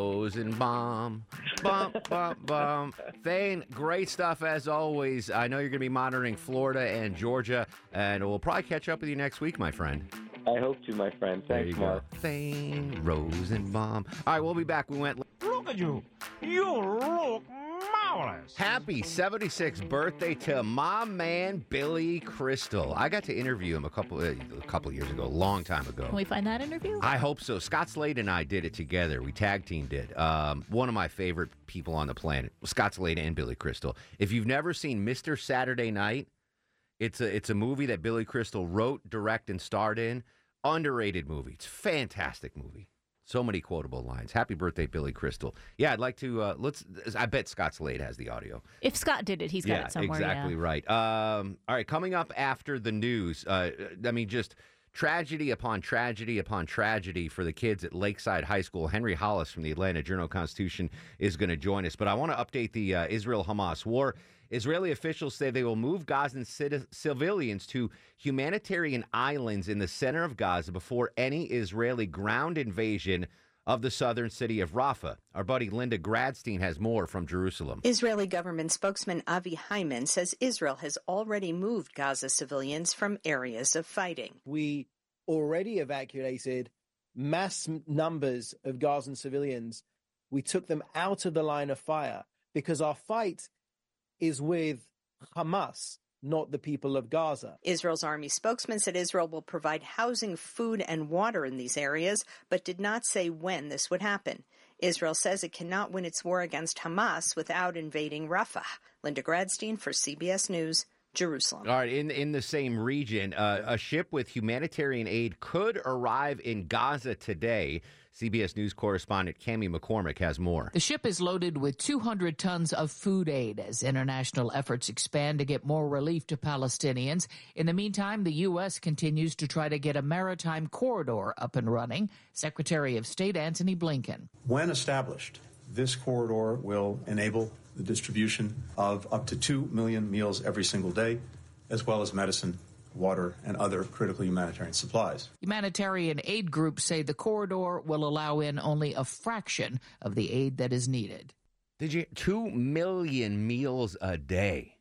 Rosenbaum. Bum, bum, bum. Thane, great stuff as always. I know you're going to be monitoring Florida and Georgia, and we'll probably catch up with you next week, my friend. I hope to, my friend. There Thanks, you Mark. go. Thane Rosenbaum. All right, we'll be back. We went. Look at you. You look marvelous. Happy seventy-sixth birthday to my man Billy Crystal. I got to interview him a couple uh, a couple years ago, a long time ago. Can we find that interview? I hope so. Scott Slade and I did it together. We tag teamed it. Um, one of my favorite people on the planet, Scott Slade and Billy Crystal. If you've never seen Mister Saturday Night, it's a it's a movie that Billy Crystal wrote, directed, and starred in. Underrated movie. It's a fantastic movie. So many quotable lines. Happy birthday, Billy Crystal. Yeah, I'd like to, uh, let's, I bet Scott Slade has the audio. If Scott did it, he's got yeah, it somewhere. Exactly yeah. right. Um, all right, coming up after the news, uh, I mean, just tragedy upon tragedy upon tragedy for the kids at Lakeside High School. Henry Hollis from the Atlanta Journal-Constitution is going to join us. But I want to update the uh, Israel-Hamas war. Israeli officials say they will move Gazan civilians to humanitarian islands in the center of Gaza before any Israeli ground invasion of the southern city of Rafah. Our buddy Linda Gradstein has more from Jerusalem. Israeli government spokesman Avi Hyman says Israel has already moved Gaza civilians from areas of fighting. We already evacuated mass numbers of Gazan civilians. We took them out of the line of fire because our fight is with Hamas, not the people of Gaza. Israel's army spokesman said Israel will provide housing, food, and water in these areas, but did not say when this would happen. Israel says it cannot win its war against Hamas without invading Rafah. Linda Gradstein for C B S News, Jerusalem. All right, in in the same region, uh, a ship with humanitarian aid could arrive in Gaza today. C B S News correspondent Cami McCormick has more. The ship is loaded with two hundred tons of food aid as international efforts expand to get more relief to Palestinians. In the meantime, the U S continues to try to get a maritime corridor up and running. Secretary of State Antony Blinken. When established, this corridor will enable the distribution of up to two million meals every single day, as well as medicine, water, and other critical humanitarian supplies. Humanitarian aid groups say the corridor will allow in only a fraction of the aid that is needed. Did you? Two million meals a day.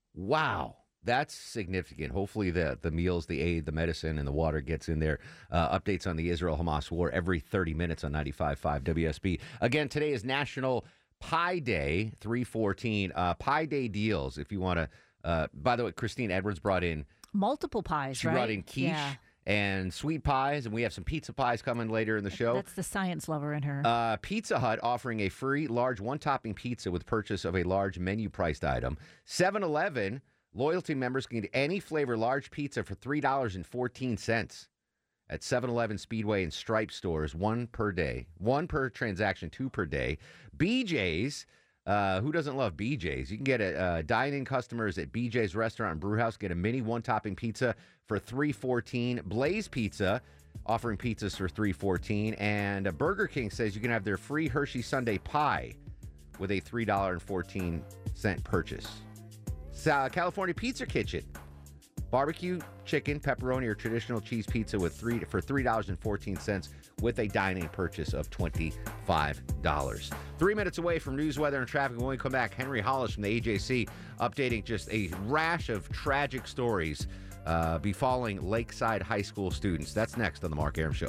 Wow. That's significant. Hopefully the, the meals, the aid, the medicine, and the water gets in there. Uh, updates on the Israel-Hamas war every thirty minutes on ninety-five point five W S B. Again, today is National Pie Day, three fourteen. Uh, Pie Day deals, if you want to. Uh, by the way, Christine Edwards brought in multiple pies, she right? She brought in quiche yeah. and sweet pies, and we have some pizza pies coming later in the show. That's the science lover in her. Uh, Pizza Hut offering a free large one-topping pizza with purchase of a large menu-priced item. seven eleven loyalty members can get any flavor large pizza for three dollars and fourteen cents at seven eleven Speedway and Stripe stores, one per day. One per transaction, two per day. B J's. Uh, who doesn't love B J's? You can get a uh, dine-in customers at B J's Restaurant and Brewhouse get a mini one-topping pizza for three fourteen. Blaze Pizza offering pizzas for three fourteen, and uh, Burger King says you can have their free Hershey Sundae pie with a three dollars and fourteen cents purchase. Uh, California Pizza Kitchen. Barbecue, chicken, pepperoni, or traditional cheese pizza with three for three dollars and fourteen cents with a dine-in purchase of twenty-five dollars. Three minutes away from news, weather, and traffic. When we come back, Henry Hollis from the A J C updating just a rash of tragic stories uh, befalling Lakeside High School students. That's next on The Mark Arum Show.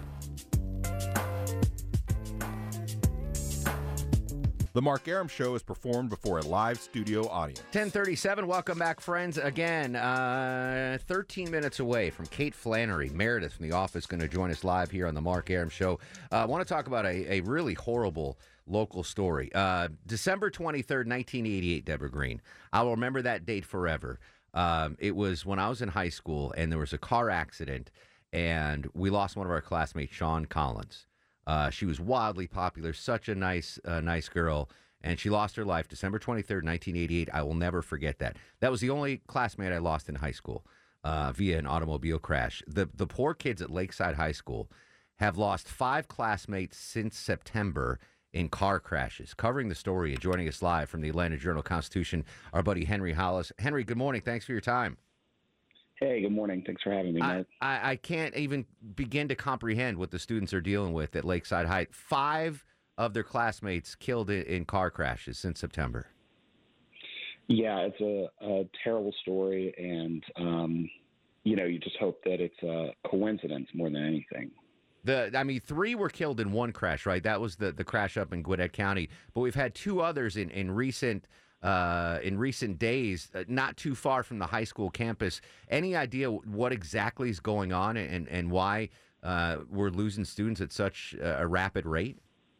The Mark Arum Show is performed before a live studio audience. ten thirty-seven, welcome back, friends. Again, uh, thirteen minutes away from Kate Flannery. Meredith from The Office going to join us live here on The Mark Arum Show. I uh, want to talk about a, a really horrible local story. Uh, December twenty-third, nineteen eighty-eight, Deborah Green. I will remember that date forever. Um, it was when I was in high school, and there was a car accident, and we lost one of our classmates, Sean Collins. Uh, she was wildly popular, such a nice, uh, nice girl, and she lost her life December twenty-third, nineteen eighty-eight. I will never forget that. That was the only classmate I lost in high school uh, via an automobile crash. The the poor kids at Lakeside High School have lost five classmates since September in car crashes. Covering the story and joining us live from the Atlanta Journal-Constitution, our buddy Henry Hollis. Henry, good morning. Thanks for your time. Hey, good morning. Thanks for having me, Mark. I, I, I can't even begin to comprehend what the students are dealing with at Lakeside High. Five of their classmates killed in, in car crashes since September. Yeah, it's a, a terrible story, and, um, you know, you just hope that it's a coincidence more than anything. The, I mean, three were killed in one crash, right? That was the, the crash up in Gwinnett County. But we've had two others in, in recent uh, in recent days, uh, not too far from the high school campus. Any idea what exactly is going on and, and why uh, we're losing students at such a rapid rate?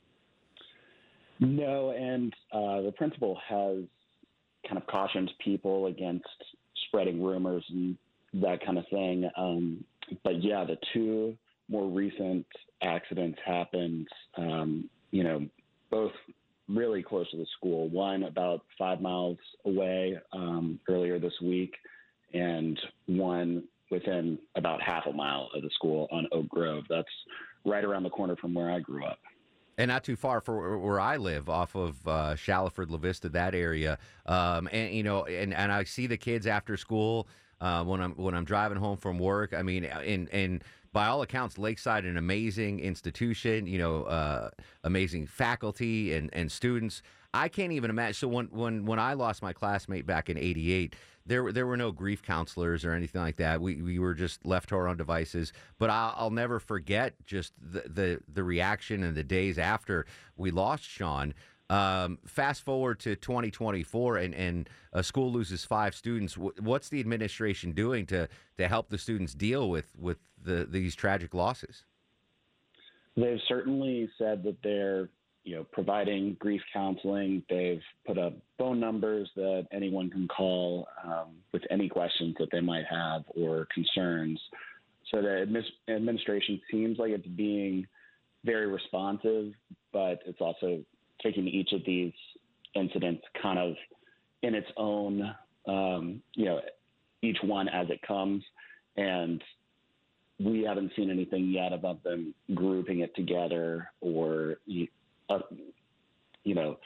No, and uh, the principal has kind of cautioned people against spreading rumors and that kind of thing. Um, but, yeah, the two more recent accidents happened, um, you know, both really close to the school. One about five miles away um, earlier this week, and one within about half a mile of the school on Oak Grove. That's right around the corner from where I grew up. And not too far from where I live, off of uh, Shallowford, La Vista, that area. Um, and you know, and, and I see the kids after school uh, when I'm when I'm driving home from work. I mean, and and by all accounts, Lakeside, an amazing institution. You know, uh, amazing faculty and and students. I can't even imagine. So when when when I lost my classmate back in eighty-eight, there there were no grief counselors or anything like that. We we were just left to our own devices. But I'll, I'll never forget just the, the the reaction and the days after we lost Sean. Um, fast forward to twenty twenty-four, and, and a school loses five students. What's the administration doing to to help the students deal with with the, these tragic losses? They've certainly said that they're you know, providing grief counseling. They've put up phone numbers that anyone can call um, with any questions that they might have or concerns. So the administ- administration seems like it's being very responsive, but it's also taking each of these incidents kind of in its own, um, you know, each one as it comes. And we haven't seen anything yet about them grouping it together or Uh, you know,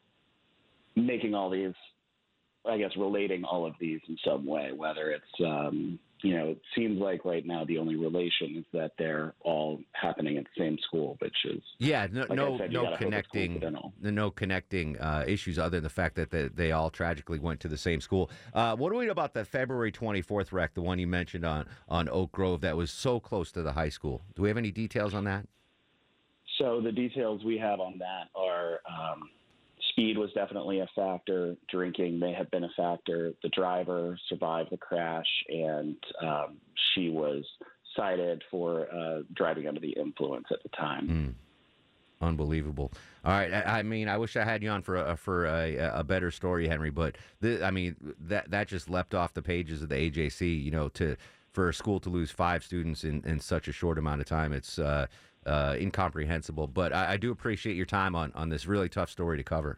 making all these, I guess, relating all of these in some way, whether it's, um, you know, it seems like right now the only relation is that they're all happening at the same school, which is, yeah, no, like no, I said, no connecting, the no connecting uh, issues other than the fact that they, they all tragically went to the same school. Uh, what do we know about the February twenty-fourth wreck, the one you mentioned on, on Oak Grove that was so close to the high school? Do we have any details on that? So the details we have on that are um, speed was definitely a factor. Drinking may have been a factor. The driver survived the crash, and um, she was cited for uh, driving under the influence at the time. Mm. Unbelievable. All right. I, I mean, I wish I had you on for a, for a, a better story, Henry, but th- I mean, that that just leapt off the pages of the A J C, you know, to for a school to lose five students in, in such a short amount of time. It's uh, Uh, incomprehensible, but I, I do appreciate your time on, on this really tough story to cover.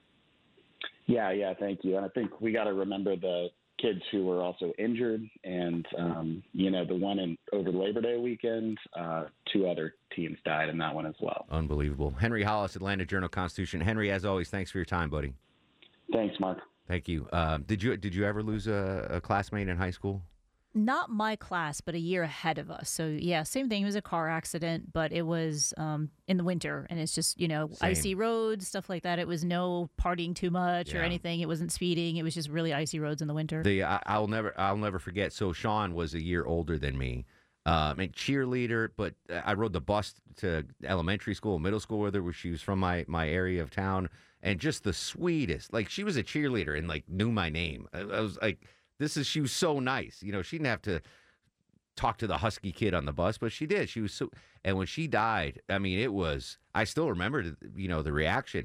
Yeah, yeah, thank you. And I think we got to remember the kids who were also injured, and um, you know, the one in over Labor Day weekend, uh, two other teams died in that one as well. Unbelievable. Henry Hollis, Atlanta Journal-Constitution. Henry, as always, thanks for your time, buddy. Thanks, Mark. Thank you. Um, did you did you ever lose a, a classmate in high school? Not my class, but a year ahead of us. So yeah, same thing. It was a car accident, but it was um, in the winter, and it's just, you know, Same. icy roads, stuff like that. It was no partying too much or Yeah. anything. It wasn't speeding. It was just really icy roads in the winter. The I, I'll never I'll never forget. So Sean was a year older than me, um, and cheerleader. But I rode the bus to elementary school, middle school with her, where she was from my my area of town, and just the sweetest. Like she was a cheerleader and like knew my name. I, I was like. This is she was so nice. You know, she didn't have to talk to the husky kid on the bus, but she did. She was so and when she died, I mean, it was I still remember, you know, the reaction.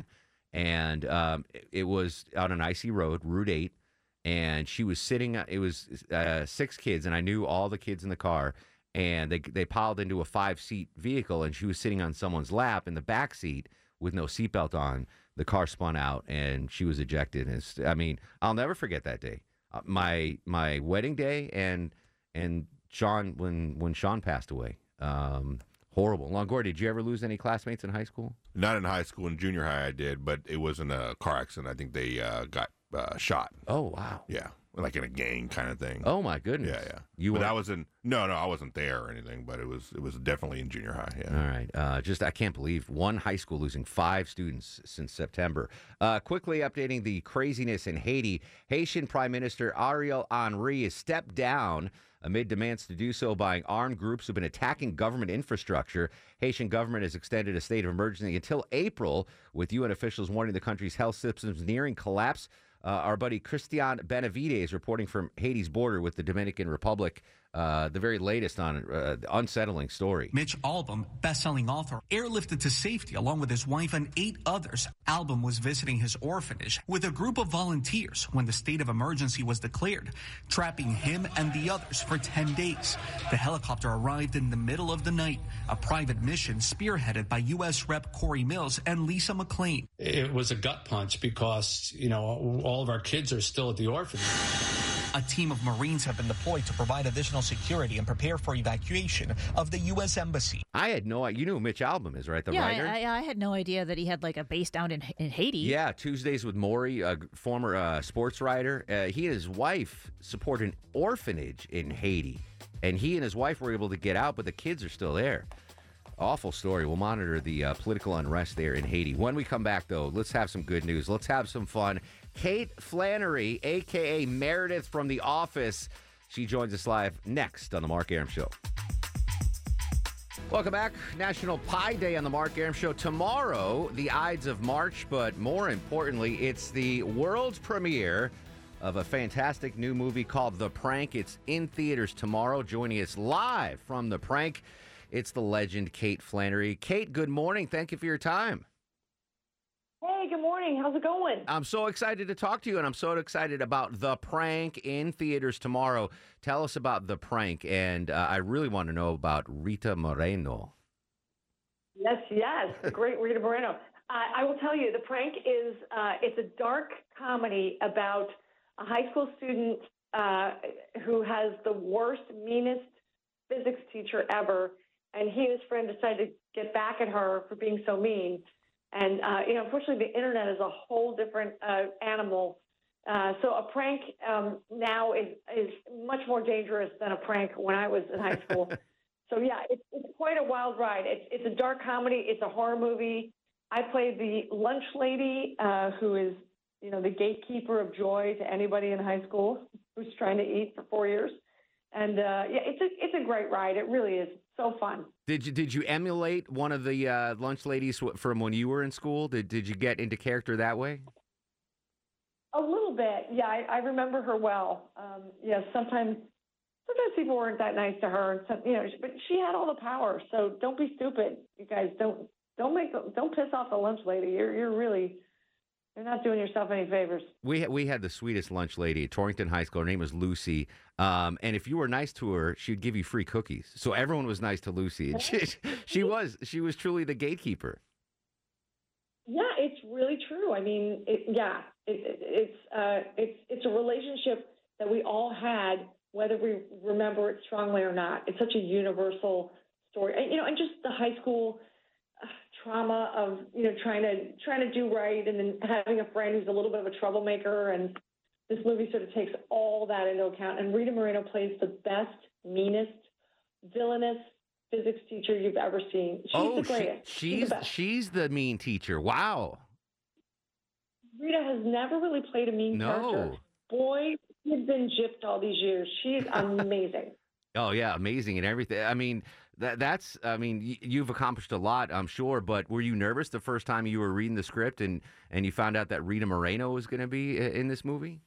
And um, it, it was on an icy road, Route eight, and she was sitting it was uh, six kids, and I knew all the kids in the car, and they they piled into a five-seat vehicle, and she was sitting on someone's lap in the back seat with no seatbelt on. The car spun out and she was ejected. And it's, I mean, I'll never forget that day. Uh, my my wedding day and and Sean when when Sean passed away. Um, horrible. Longoria, did you ever lose any classmates in high school? Not in high school. In junior high, I did, but it wasn't a car accident. I think they uh, got uh, shot. Oh wow. Yeah, like in a gang kind of thing. Oh my goodness. Yeah, yeah. You but were- I was in. No, no, I wasn't there or anything. But it was it was definitely in junior high. Yeah. All right. Uh, just, I can't believe one high school losing five students since September. Uh, quickly updating the craziness in Haiti. Haitian Prime Minister Ariel Henry has stepped down amid demands to do so by armed groups who've been attacking government infrastructure. Haitian government has extended a state of emergency until April, with U N officials warning the country's health systems nearing collapse. Uh, our buddy Christian Benavides reporting from Haiti's border with the Dominican Republic. Uh, the very latest on uh, the unsettling story. Mitch Albom, best-selling author, airlifted to safety along with his wife and eight others. Albom was visiting his orphanage with a group of volunteers when the state of emergency was declared, trapping him and the others for ten days. The helicopter arrived in the middle of the night, a private mission spearheaded by U S Rep Corey Mills and Lisa McLean. It was a gut punch because, you know, all of our kids are still at the orphanage. A team of Marines have been deployed to provide additional security and prepare for evacuation of the U S Embassy. I had no idea. You know who Mitch Albom is, right? The yeah, writer? I, I, I had no idea that he had like a base down in, in Haiti. Yeah, Tuesdays with Maury, a former uh, sports writer. Uh, he and his wife support an orphanage in Haiti, and he and his wife were able to get out, but the kids are still there. Awful story. We'll monitor the uh, political unrest there in Haiti. When we come back, though, let's have some good news. Let's have some fun. Kate Flannery, a k a. Meredith from The Office. She joins us live next on The Mark Arum Show. Welcome back. National Pie Day on The Mark Arum Show. Tomorrow, the Ides of March, but more importantly, it's the world premiere of a fantastic new movie called The Prank. It's in theaters tomorrow. Joining us live from The Prank, it's the legend Kate Flannery. Kate, good morning. Thank you for your time. Hey, good morning. How's it going? I'm so excited to talk to you, and I'm so excited about The Prank in theaters tomorrow. Tell us about The Prank, and uh, I really want to know about Rita Moreno. Yes, yes. The great Rita Moreno. Uh, I will tell you, The Prank is uh, it's a dark comedy about a high school student uh, who has the worst, meanest physics teacher ever, and he and his friend decided to get back at her for being so mean. And, uh, you know, unfortunately, the internet is a whole different uh, animal. Uh, so a prank um, now is, is much more dangerous than a prank when I was in high school. So, yeah, it's, it's quite a wild ride. It's, it's a dark comedy. It's a horror movie. I played the lunch lady uh, who is, you know, the gatekeeper of joy to anybody in high school who's trying to eat for four years. And, uh, yeah, it's a, it's a great ride. It really is. So fun. Did you did you emulate one of the uh, lunch ladies from when you were in school? Did did you get into character that way? A little bit, yeah. I, I remember her well. Um, yeah, sometimes sometimes people weren't that nice to her, and some, you know, but she had all the power. So don't be stupid, you guys. Don't don't make don't piss off the lunch lady. You're you're really you're not doing yourself any favors. We ha- we had the sweetest lunch lady at Torrington High School. Her name was Lucy. Um, and if you were nice to her, she'd give you free cookies. So everyone was nice to Lucy. And she, she was she was truly the gatekeeper. Yeah, it's really true. I mean, it, yeah, it, it, it's uh, it's it's a relationship that we all had, whether we remember it strongly or not. It's such a universal story, and, you know, and just the high school uh, trauma of, you know, trying to trying to do right, and then having a friend who's a little bit of a troublemaker, and this movie sort of takes all that into account. And Rita Moreno plays the best, meanest, villainous physics teacher you've ever seen. She's oh, the greatest. She, she's she's the best. she's the mean teacher. Wow. Rita has never really played a mean No. character. Boy, she's been gypped all these years. She's amazing. Oh yeah, amazing and everything. I mean, that that's. I mean, y- you've accomplished a lot, I'm sure. But were you nervous the first time you were reading the script and and you found out that Rita Moreno was going to be i- in this movie?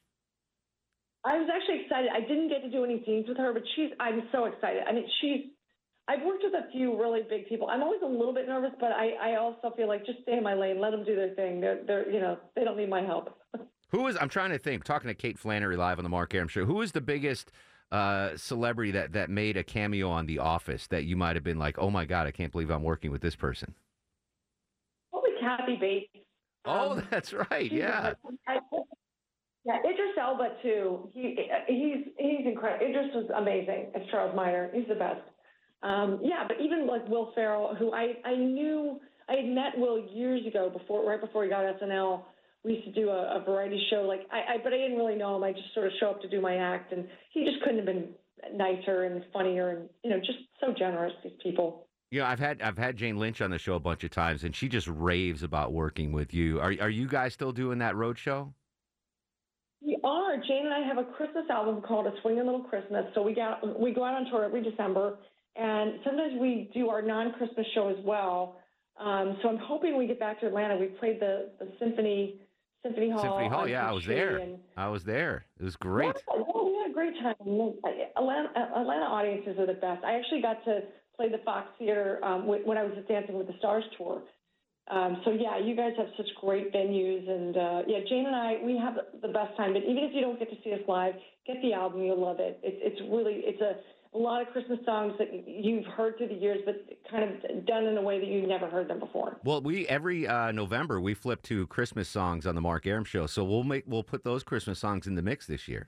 I was actually excited. I didn't get to do any scenes with her, but she's. I'm so excited. I mean, she's. I've worked with a few really big people. I'm always a little bit nervous, but I, I also feel like just stay in my lane, let them do their thing. They're, they're, you know, they don't need my help. Who is? I'm trying to think. Talking to Kate Flannery live on the Mark Aram Show. Who is the biggest uh, celebrity that that made a cameo on The Office that you might have been like, oh my God, I can't believe I'm working with this person? Probably Kathy Bates. Oh, Um, that's right. she's- Yeah. I, yeah, Idris Elba too. He he's he's incredible. Idris was amazing as Charles Miner. He's the best. Um, yeah, but even like Will Ferrell, who I I knew I had met Will years ago before, right before he got S N L. We used to do a, a variety show, like I, I, but I didn't really know him. I just sort of show up to do my act, and he just couldn't have been nicer and funnier, and you know, just so generous. These people. You know, I've had I've had Jane Lynch on the show a bunch of times, and she just raves about working with you. Are are you guys still doing that road show? We are. Jane and I have a Christmas album called A Swingin' Little Christmas. So we got we go out on tour every December, and sometimes we do our non-Christmas show as well. Um, so I'm hoping we get back to Atlanta. We played the, the Symphony Symphony Hall. Symphony Hall, on yeah, I was Peachtree, there. and- I was there. It was great. Yeah, yeah, we had a great time. Atlanta, Atlanta audiences are the best. I actually got to play the Fox Theater um, when when I was at Dancing with the Stars tour. Um, so yeah, you guys have such great venues, and uh, yeah, Jane and I, we have the best time. But even if you don't get to see us live, get the album; you'll love it. It's it's really it's a, a lot of Christmas songs that you've heard through the years, but kind of done in a way that you've never heard them before. Well, we every uh, November we flip to Christmas songs on the Mark Aram Show, so we'll make we'll put those Christmas songs in the mix this year.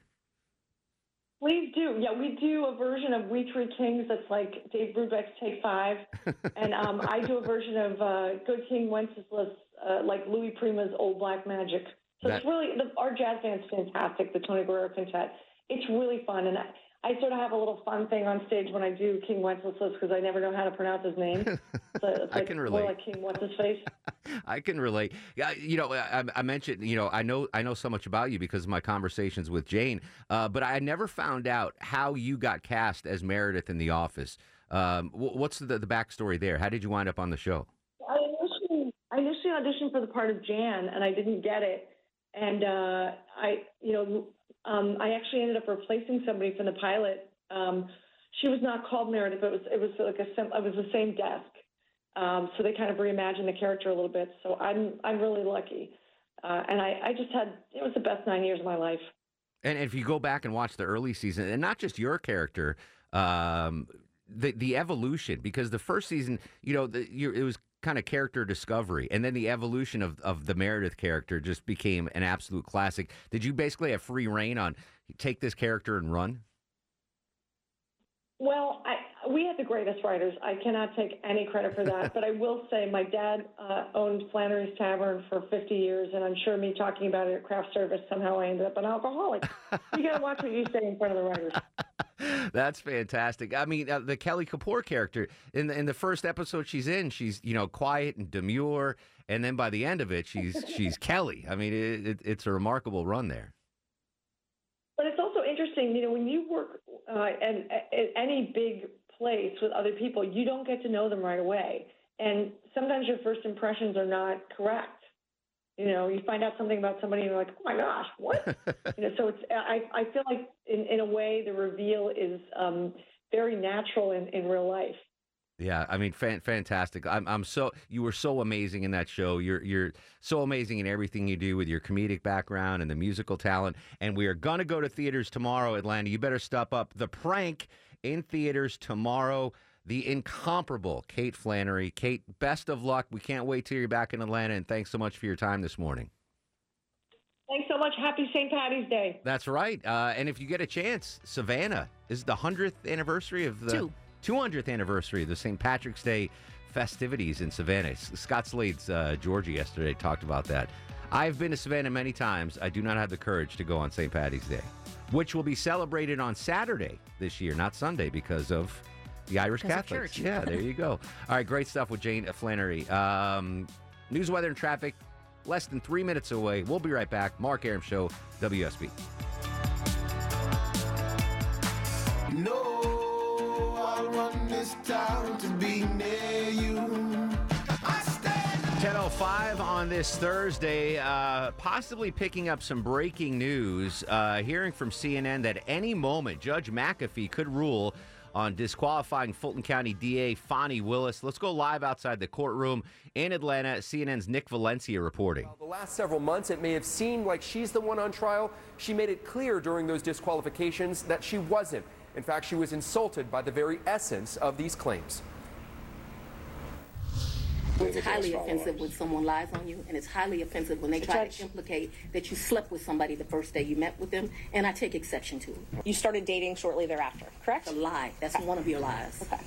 Please do. Yeah, we do a version of We Three Kings that's like Dave Brubeck's Take Five. and um, I do a version of uh, Good King Wenceslas, uh, like Louis Prima's Old Black Magic. So That- it's really, the, our jazz band's fantastic, the Tony Guerrero Quintet. It's really fun. And I, I sort of have a little fun thing on stage when I do King Wenceslas because I never know how to pronounce his name. So it's I like can more relate. like King What's His Face. I can relate. Yeah, you know, I, I mentioned, you know, I know I know so much about you because of my conversations with Jane, uh, but I never found out how you got cast as Meredith in The Office. Um, wh- what's the, the backstory there? How did you wind up on the show? I initially, I initially auditioned for the part of Jan, and I didn't get it. And uh, I, you know, um, I actually ended up replacing somebody from the pilot. Um, she was not called Meredith, but it was it was like a sim- it was the same desk. Um, so they kind of reimagined the character a little bit. So I'm I'm really lucky, uh, and I, I just had it was the best nine years of my life. And if you go back and watch the early season, and not just your character, um, the the evolution, because the first season, you know, the, you, it was kind of character discovery, and then the evolution of, of the Meredith character just became an absolute classic. Did you basically have free reign on take this character and run? Well, I, we had the greatest writers. I cannot take any credit for that. But I will say my dad uh, owned Flannery's Tavern for fifty years, and I'm sure me talking about it at craft service, somehow I ended up an alcoholic. You got to watch what you say in front of the writers. That's fantastic. I mean, uh, the Kelly Kapoor character in the in the first episode she's in, she's you know quiet and demure, and then by the end of it, she's she's Kelly. I mean, it, it, it's a remarkable run there. But it's also interesting, you know, when you work uh, at, at any big place with other people, you don't get to know them right away. And sometimes your first impressions are not correct. You know, you find out something about somebody and you're like, oh my gosh, what? you know, so it's, I, I feel like in, in a way the reveal is um, very natural in, in real life. Yeah, I mean, fan, fantastic. I'm, I'm so you were so amazing in that show. You're, you're so amazing in everything you do with your comedic background and the musical talent. And we are gonna go to theaters tomorrow, Atlanta. You better step up. The Prank in theaters tomorrow. The incomparable Kate Flannery. Kate, best of luck. We can't wait till you're back in Atlanta. And thanks so much for your time this morning. Thanks so much. Happy Saint Patty's Day. That's right. Uh, and if you get a chance, Savannah is the hundredth anniversary of the. Two. two hundredth anniversary of the Saint Patrick's Day festivities in Savannah. S- Scott Slade's uh, Georgie yesterday talked about that. I've been to Savannah many times. I do not have the courage to go on Saint Patty's Day, which will be celebrated on Saturday this year, not Sunday, because of the Irish Because of Catholics. church. Yeah, there you go. All right, great stuff with Jane Flannery. Um, news, weather, and traffic less than three minutes away. We'll be right back. Mark Aram Show, W S B. No, I want this town to be near you. ten oh five on this Thursday, uh, possibly picking up some breaking news, uh, hearing from C N N that any moment Judge McAfee could rule on disqualifying Fulton County D A Fani Willis. Let's go live outside the courtroom in Atlanta. C N N's Nick Valencia reporting. The last several months, it may have seemed like she's the one on trial. She made it clear during those disqualifications that she wasn't. In fact, she was insulted by the very essence of these claims. It's highly offensive when someone lies on you, and it's highly offensive when they try to implicate that you slept with somebody the first day you met with them, and I take exception to it. You started dating shortly thereafter, correct? It's a lie. That's one of your lies. Okay.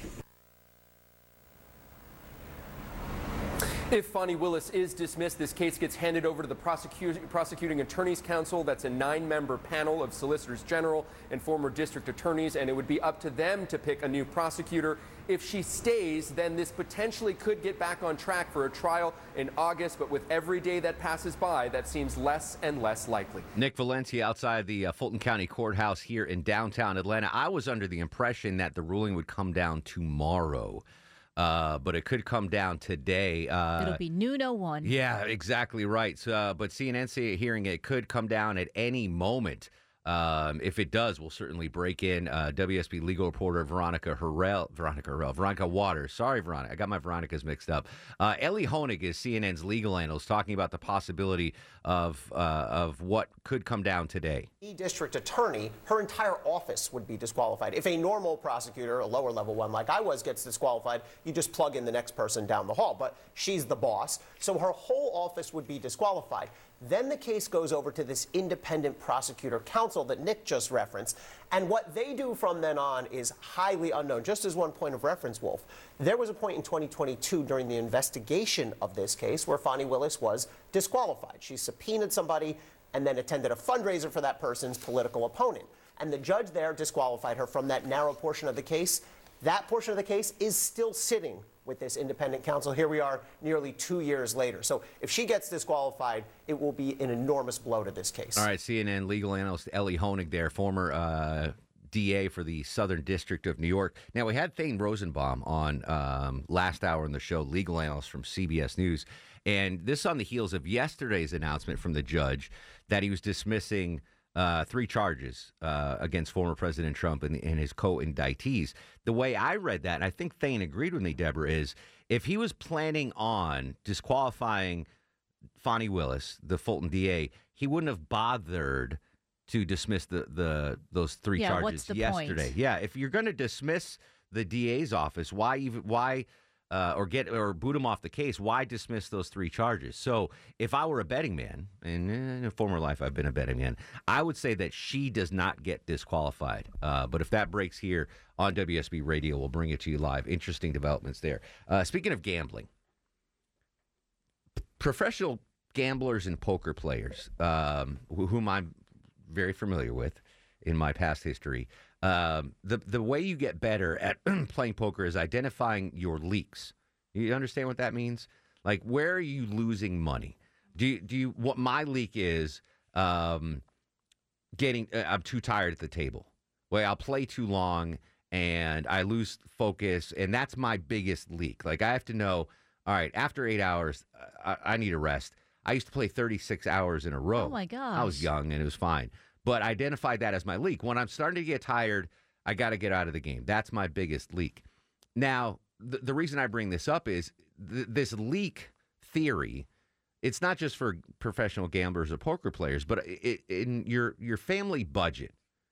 If Fani Willis is dismissed, this case gets handed over to the prosecu- prosecuting attorneys council. That's a nine-member panel of solicitors general and former district attorneys, and it would be up to them to pick a new prosecutor. If she stays, then this potentially could get back on track for a trial in August, but with every day that passes by, that seems less and less likely. Nick Valencia outside the uh, Fulton County Courthouse here in downtown Atlanta. I was under the impression that the ruling would come down tomorrow. Uh, but it could come down today. Uh, It'll be noon oh one. Yeah, exactly right. So, uh, but C N N say hearing it could come down at any moment. Um, if it does, we'll certainly break in. Uh, W S B legal reporter Veronica Harrell, Veronica Harrell, Veronica Waters. Sorry, Veronica. I got my Veronicas mixed up. Uh, Ellie Honig is C N N's legal analyst talking about the possibility of uh, of what could come down today. District attorney, her entire office would be disqualified. If a normal prosecutor, a lower level one like I was, gets disqualified, you just plug in the next person down the hall. But she's the boss, so her whole office would be disqualified. Then the case goes over to this independent prosecutor council that Nick just referenced, and what they do from then on is highly unknown. Just as one point of reference, Wolf, there was a point in twenty twenty-two during the investigation of this case where Fani Willis was disqualified. She subpoenaed somebody and then attended a fundraiser for that person's political opponent. And the judge there disqualified her from that narrow portion of the case. That portion of the case is still sitting with this independent counsel. Here we are nearly two years later. So if she gets disqualified, it will be an enormous blow to this case. All right, C N N legal analyst Ellie Honig there, former uh, D A for the Southern District of New York. Now, we had Thane Rosenbaum on um, last hour in the show, legal analyst from C B S News. And this on the heels of yesterday's announcement from the judge that he was dismissing uh, three charges uh, against former President Trump and, and his co-indictees. The way I read that, and I think Thane agreed with me, Deborah, is if he was planning on disqualifying Fani Willis, the Fulton D A, he wouldn't have bothered to dismiss the, the those three Yeah, charges what's the yesterday. point? Yeah, if you're going to dismiss the D A's office, why even why uh, or get or boot him off the case? Why dismiss those three charges? So if I were a betting man, and in a former life I've been a betting man, I would say that she does not get disqualified. Uh, but if that breaks here on W S B Radio, we'll bring it to you live. Interesting developments there. Uh, speaking of gambling, professional gamblers and poker players, um, wh- whom I'm very familiar with in my past history. Um, the the way you get better at playing poker is identifying your leaks. You understand what that means? Like, where are you losing money? Do you, do you what my leak is? Um, getting uh, I'm too tired at the table. Well, I'll play too long and I lose focus, and that's my biggest leak. Like, I have to know. All right, after eight hours, I, I need a rest. I used to play thirty-six hours in a row. Oh, my gosh. I was young and it was fine. But I identified that as my leak. When I'm starting to get tired, I got to get out of the game. That's my biggest leak. Now, the, the reason I bring this up is th- this leak theory, it's not just for professional gamblers or poker players, but it, in your, your family budget,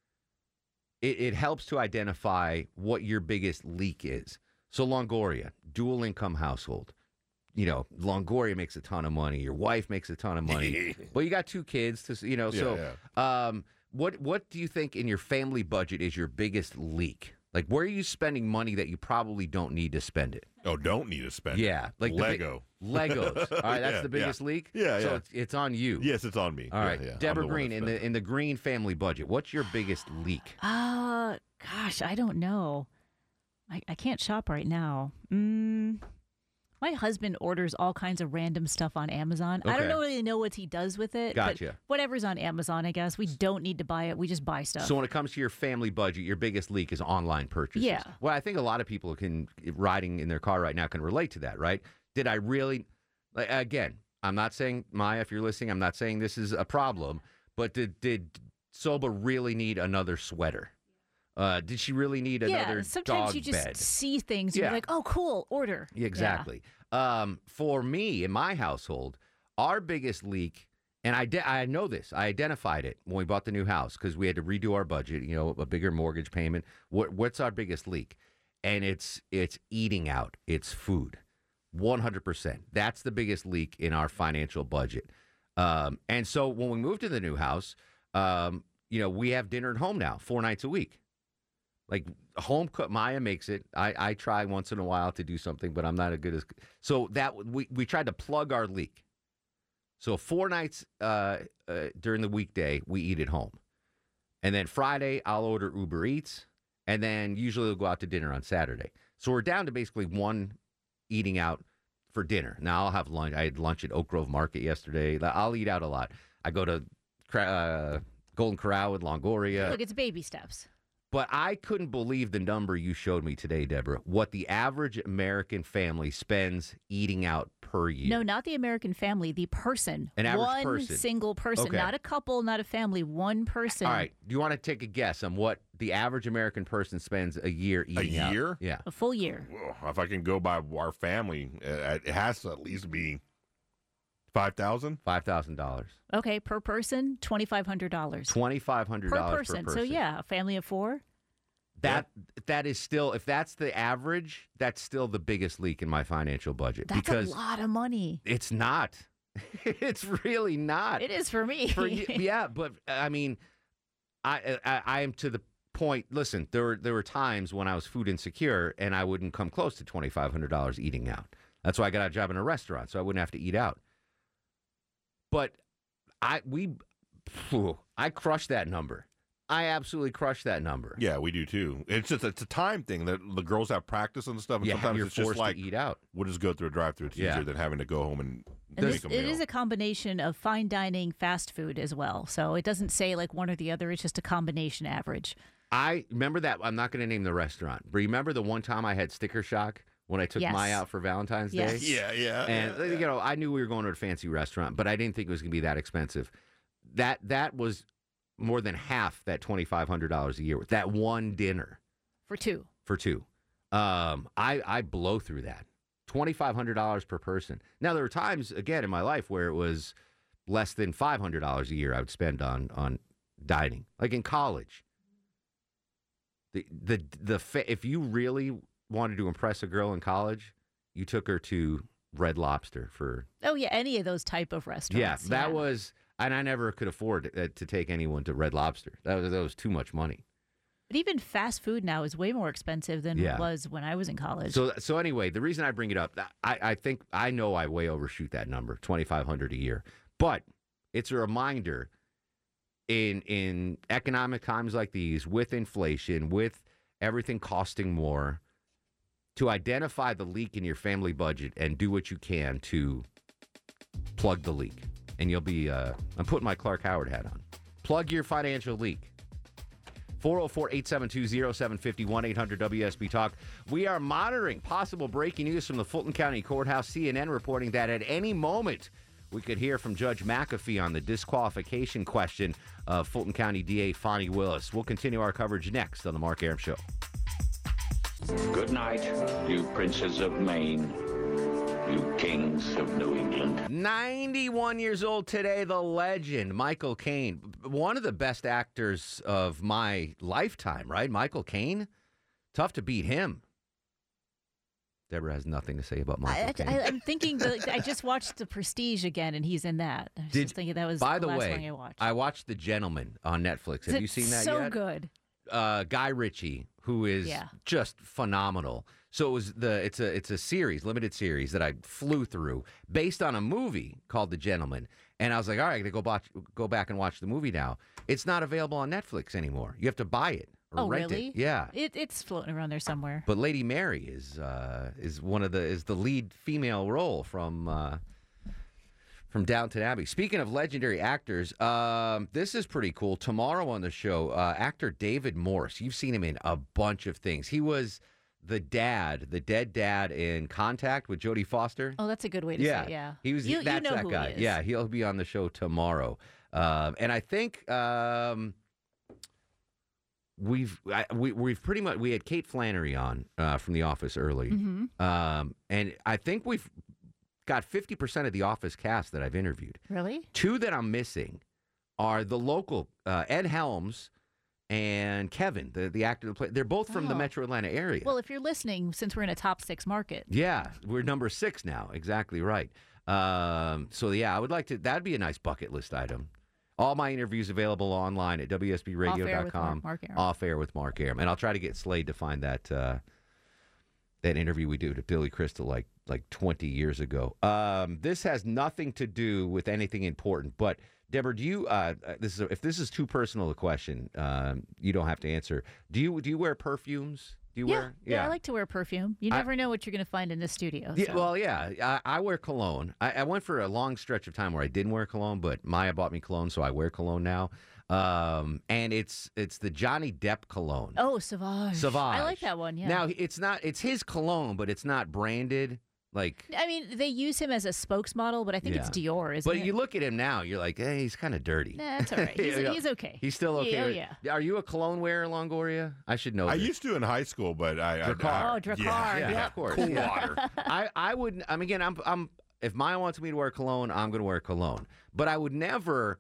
it, it helps to identify what your biggest leak is. So Longoria, dual income household. You know, Longoria makes a ton of money. Your wife makes a ton of money. Well, you got two kids, to you know. Yeah, so, um, what what do you think in your family budget is your biggest leak? Like, where are you spending money that you probably don't need to spend it? Oh, don't need to spend it. Yeah, like the big- Lego. Legos. All right, that's Yeah, the biggest yeah. leak. Yeah, so yeah. it's, it's on you. Yes, it's on me. All Yeah, right, yeah. I'm Deborah the one Green that in spends the in the Green family budget. What's your biggest leak? Uh, gosh, I don't know. I, I can't shop right now. Mm, my husband orders all kinds of random stuff on Amazon. I Okay. don't really know what he does with it. but Gotcha. whatever's on Amazon, I guess. We don't need to buy it. We just buy stuff. So when it comes to your family budget, your biggest leak is online purchases. Yeah. Well, I think a lot of people can riding in their car right now can relate to that, right? Did I really? Like, again, I'm not saying Maya, if you're listening, I'm not saying this is a problem, but did did Soba really need another sweater? Uh, did she really need yeah, another sometimes dog you just bed? see things and Yeah. you're like, oh, cool, order. Yeah, exactly. Um, for me, in my household, our biggest leak, and I, de- I know this, I identified it when we bought the new house because we had to redo our budget, you know, a bigger mortgage payment. What, what's our biggest leak? And it's it's eating out. It's food. one hundred percent. That's the biggest leak in our financial budget. Um, and so when we moved to the new house, um, you know, we have dinner at home now, four nights a week. Like home cook, Maya makes it. I, I try once in a while to do something, but I'm not as good as. So that we we tried to plug our leak. So four nights uh, uh, during the weekday we eat at home, and then Friday I'll order Uber Eats, and then usually we'll go out to dinner on Saturday. So we're down to basically one eating out for dinner. Now I'll have lunch. I had lunch at Oak Grove Market yesterday. I'll eat out a lot. I go to uh, Golden Corral with Longoria. Look, it's baby steps. But I couldn't believe the number you showed me today, Deborah, what the average American family spends eating out per year. No, not the American family, the person. An average one person. single person, Okay. not a couple, not a family, one person. All right. Do you want to take a guess on what the average American person spends a year eating out? year? Yeah. A full year. Well, if I can go by our family, uh, it has to at least be five thousand. Five thousand dollars. Okay, per person, twenty-five hundred dollars. Twenty-five hundred Per dollars person. per person. So, yeah, a family of four. That that is still, if that's the average, that's still the biggest leak in my financial budget. That's because a lot of money. it's not. It's really not. It is for me. For you- yeah, but I mean, I, I I am to the point. Listen, there were there were times when I was food insecure and I wouldn't come close to twenty five hundred dollars eating out. That's why I got a job in a restaurant, so I wouldn't have to eat out. But I we, phew, I crushed that number. I absolutely crushed that number. Yeah, we do too. It's just it's a time thing that the girls have practice and stuff. And Yeah, sometimes you're it's just forced to like eat out. We'll just go through a drive-through. It's Yeah. easier than having to go home and, And make this, a it meal. is a combination of fine dining, fast food as well. So it doesn't say like one or the other. It's just a combination average. I remember that. I'm not going to name the restaurant, but remember the one time I had sticker shock when I took Yes. Maya out for Valentine's Yes. Day? Yeah, yeah. And yeah, you know, I knew we were going to a fancy restaurant, but I didn't think it was going to be that expensive. That that was more than half that twenty-five hundred dollars a year with that one dinner For two. for two. Um, I I blow through that twenty-five hundred dollars per person. Now there were times again in my life where it was less than five hundred dollars a year I would spend on on dining, like in college. The the the fa- if you really wanted to impress a girl in college, you took her to Red Lobster for Oh, yeah, any of those type of yeah. restaurants. That was, and I never could afford uh, to take anyone to Red Lobster. That was that was too much money. But even fast food now is way more expensive than Yeah. it was when I was in college. So so anyway, the reason I bring it up, I I think I know I way overshoot that number, twenty-five hundred a year, but it's a reminder. In in economic times like these, with inflation, with everything costing more, to identify the leak in your family budget and do what you can to plug the leak. And you'll be, uh, I'm putting my Clark Howard hat on. Plug your financial leak. four oh four, eight seven two, oh seven five oh, one eight hundred W S B Talk. We are monitoring possible breaking news from the Fulton County Courthouse. C N N reporting that at any moment we could hear from Judge McAfee on the disqualification question of Fulton County D A Fonnie Willis. We'll continue our coverage next on The Mark Arum Show. Good night, you princes of Maine, you kings of New England. ninety-one years old today, the legend, Michael Caine. One of the best actors of my lifetime, right? Michael Caine. Tough to beat him. Deborah has nothing to say about Michael I, Caine. I, I'm thinking, the, I just watched The Prestige again, and he's in that. I was Did- just thinking that was By the, the last way, one I watched. I watched The Gentleman on Netflix. Have It's you seen that so yet? good. Uh, Guy Ritchie, who is Yeah. just phenomenal. So it was the it's a it's a series, limited series that I flew through based on a movie called The Gentleman. And I was like, all right, I got to go watch, go back and watch the movie now. It's not available on Netflix anymore. You have to buy it or Oh, rent really? it. Yeah. It, it's floating around there somewhere. But Lady Mary is uh, is one of the is the lead female role from uh, from Downton Abbey. Speaking of legendary actors, um, this is pretty cool. Tomorrow on the show, uh, actor David Morse. You've seen him in a bunch of things. He was the dad, the dead dad in Contact with Jodie Foster. Oh, that's a good way to yeah, say it. Yeah. he was. You, you that's know that who guy. He is. Yeah, he'll be on the show tomorrow. Um, and I think um, we've I, we, we've pretty much we had Kate Flannery on uh, from The Office early, Mhm. um, and I think we've got fifty percent of The Office cast that I've interviewed. Really? Two that I'm missing are the local uh, Ed Helms and Kevin, the the actor that play. They're both from the Oh. Metro Atlanta area. Well, if you're listening, since we're in a top six market, Yeah, we're number six now. Exactly right. Um, so yeah, I would like to. That'd be a nice bucket list item. All my interviews available online at W S B radio dot com. Off Air with Mark- Mark Arum. Off air with Mark Arum, and I'll try to get Slade to find that uh, that interview we did with Billy Crystal like like twenty years ago. Um, this has nothing to do with anything important, but. Deborah, do you? Uh, this is if this is too personal a question, um, you don't have to answer. Do you do you wear perfumes? Do you yeah, wear? yeah, I like to wear perfume. You I- never know what you're going to find in this studio. Yeah, so. well, yeah, I, I wear cologne. I, I went for a long stretch of time where I didn't wear cologne, but Maya bought me cologne, so I wear cologne now. Um, and it's it's the Johnny Depp cologne. Oh, Sauvage. Sauvage. I like that one. Yeah. Now it's not it's his cologne, but it's not branded like. I mean, they use him as a spokesmodel, but I think it's Yeah. Dior, isn't But it? you look at him now, you're like, hey, he's kind of dirty. Nah, that's all right. He's, Yeah. he's okay. He's still okay. Yeah, oh, with- yeah. Are you a cologne wearer, Longoria? I should know. I this. used to in high school, but I. I Drakkar. Oh, Drakkar, Yeah, yeah. of course. Cool yeah. water. I, I would. I mean, again, I'm. I'm. If Maya wants me to wear cologne, I'm going to wear cologne. But I would never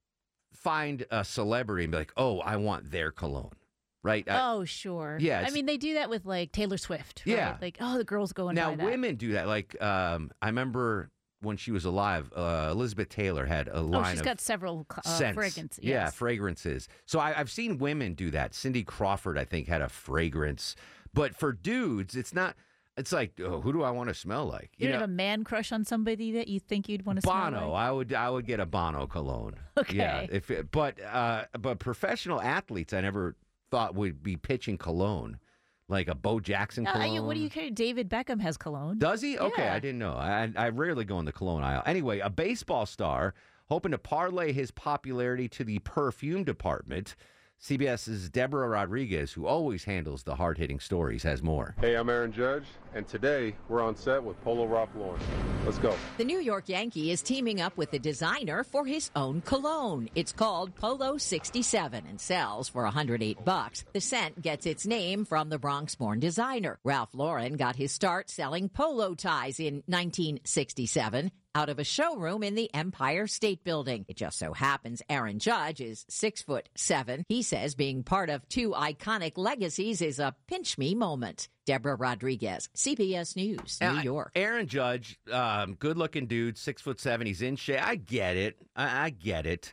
find a celebrity and be like, oh, I want their cologne, right? I- Oh, sure. Yeah, I it's- mean, they do that with like Taylor Swift. Right? Yeah. Like, oh, the girls go and now buy that. women do that. Like, um, I remember when she was alive, uh, Elizabeth Taylor had a Oh, line she's of got several uh, scents. fragrances. Yeah, Yes. fragrances. So I, I've seen women do that. Cindy Crawford, I think, had a fragrance. But for dudes, it's not. It's like, oh, who do I want to smell like? You, don't have a man crush on somebody that you think you'd want to Bono. smell like? I would. I would get a Bono cologne. Okay. Yeah. If it, but uh, but professional athletes, I never thought would be pitching cologne, like a Bo Jackson No, cologne. you, what do you care? David Beckham has cologne. Does he? Okay, Yeah. I didn't know. I, I rarely go in the cologne aisle. Anyway, a baseball star hoping to parlay his popularity to the perfume department. CBS's Deborah Rodriguez, who always handles the hard-hitting stories, has more. Hey, I'm Aaron Judge, and today we're on set with Polo Ralph Lauren. Let's go. The New York Yankee is teaming up with the designer for his own cologne. It's called Polo sixty-seven and sells for one hundred eight bucks. The scent gets its name from the Bronx-born designer. Ralph Lauren got his start selling polo ties in nineteen sixty-seven. Out of a showroom in the Empire State Building. It just so happens Aaron Judge is six foot seven. He says being part of two iconic legacies is a pinch me moment. Deborah Rodriguez, C B S News, New Uh, York. Aaron Judge, um, good-looking dude, six foot seven. He's in shape. I get it. I, I get it.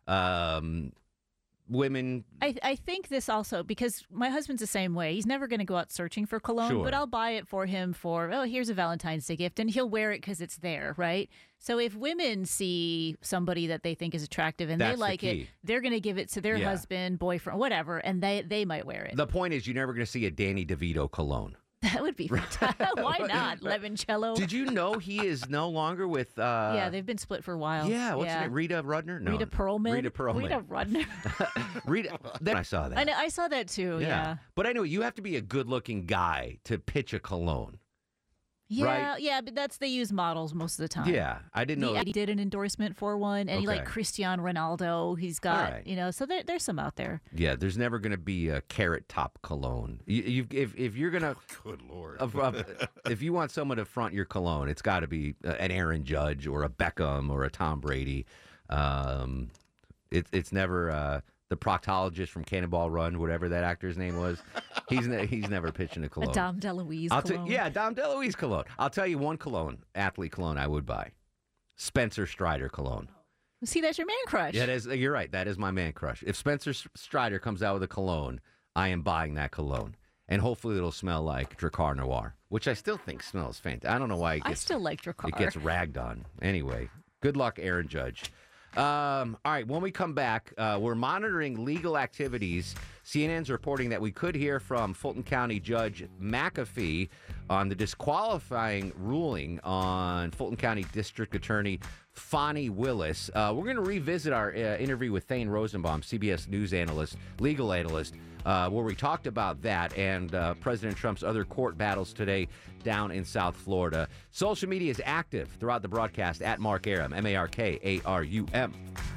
Um, women. I, I think this also, because my husband's the same way. He's never going to go out searching for cologne, Sure. but I'll buy it for him for, oh, here's a Valentine's Day gift, and he'll wear it because it's there, right? So if women see somebody that they think is attractive and That's they the like it, key. they're going to give it to their Yeah. husband, boyfriend, whatever, and they, they might wear it. The point is, you're never going to see a Danny DeVito cologne. That would be fantastic. Why not? Lemoncello. Did you know he is no longer with? Uh, yeah, they've been split for a while. Yeah, what's her name? Rita Rudner? No, Rita Perlman. Rita Perlman. Rita Rudner. Rita. Then I saw that. I know. I saw that too. Yeah. But anyway, you have to be a good-looking guy to pitch a cologne. Yeah, Right? yeah, but that's they use models most of the time. Yeah, I didn't know. He did an endorsement for one, and he like Okay. Cristiano Ronaldo. He's got, right. you know, so there, there's some out there. Yeah, there's never going to be a carrot top cologne. You, you if if you're gonna, Good Lord. uh, uh, if you want someone to front your cologne, it's got to be uh, an Aaron Judge or a Beckham or a Tom Brady. Um, it, it's never uh, the proctologist from Cannonball Run, whatever that actor's name was. He's ne- he's never pitching a A cologne. Dom DeLuise I'll cologne. t- yeah, Dom DeLuise cologne. I'll tell you one cologne, athlete cologne, I would buy. Spencer Strider cologne. See, that's your man crush. Yeah, that is, you're right. That is my man crush. If Spencer S- Strider comes out with a cologne, I am buying that cologne. And hopefully it'll smell like Drakkar Noir, which I still think smells fantastic. I don't know why it I gets, still like Drakkar. it gets ragged on. Anyway, good luck, Aaron Judge. Um, all right, when we come back, uh, we're monitoring legal activities. C N N's reporting that we could hear from Fulton County Judge McAfee on the disqualifying ruling on Fulton County District Attorney Fani Willis. Uh, we're going to revisit our uh, interview with Thane Rosenbaum, C B S News analyst, legal analyst, uh, where we talked about that and uh, President Trump's other court battles today down in South Florida. Social media is active throughout the broadcast at Mark Arum, M A R K A R U M.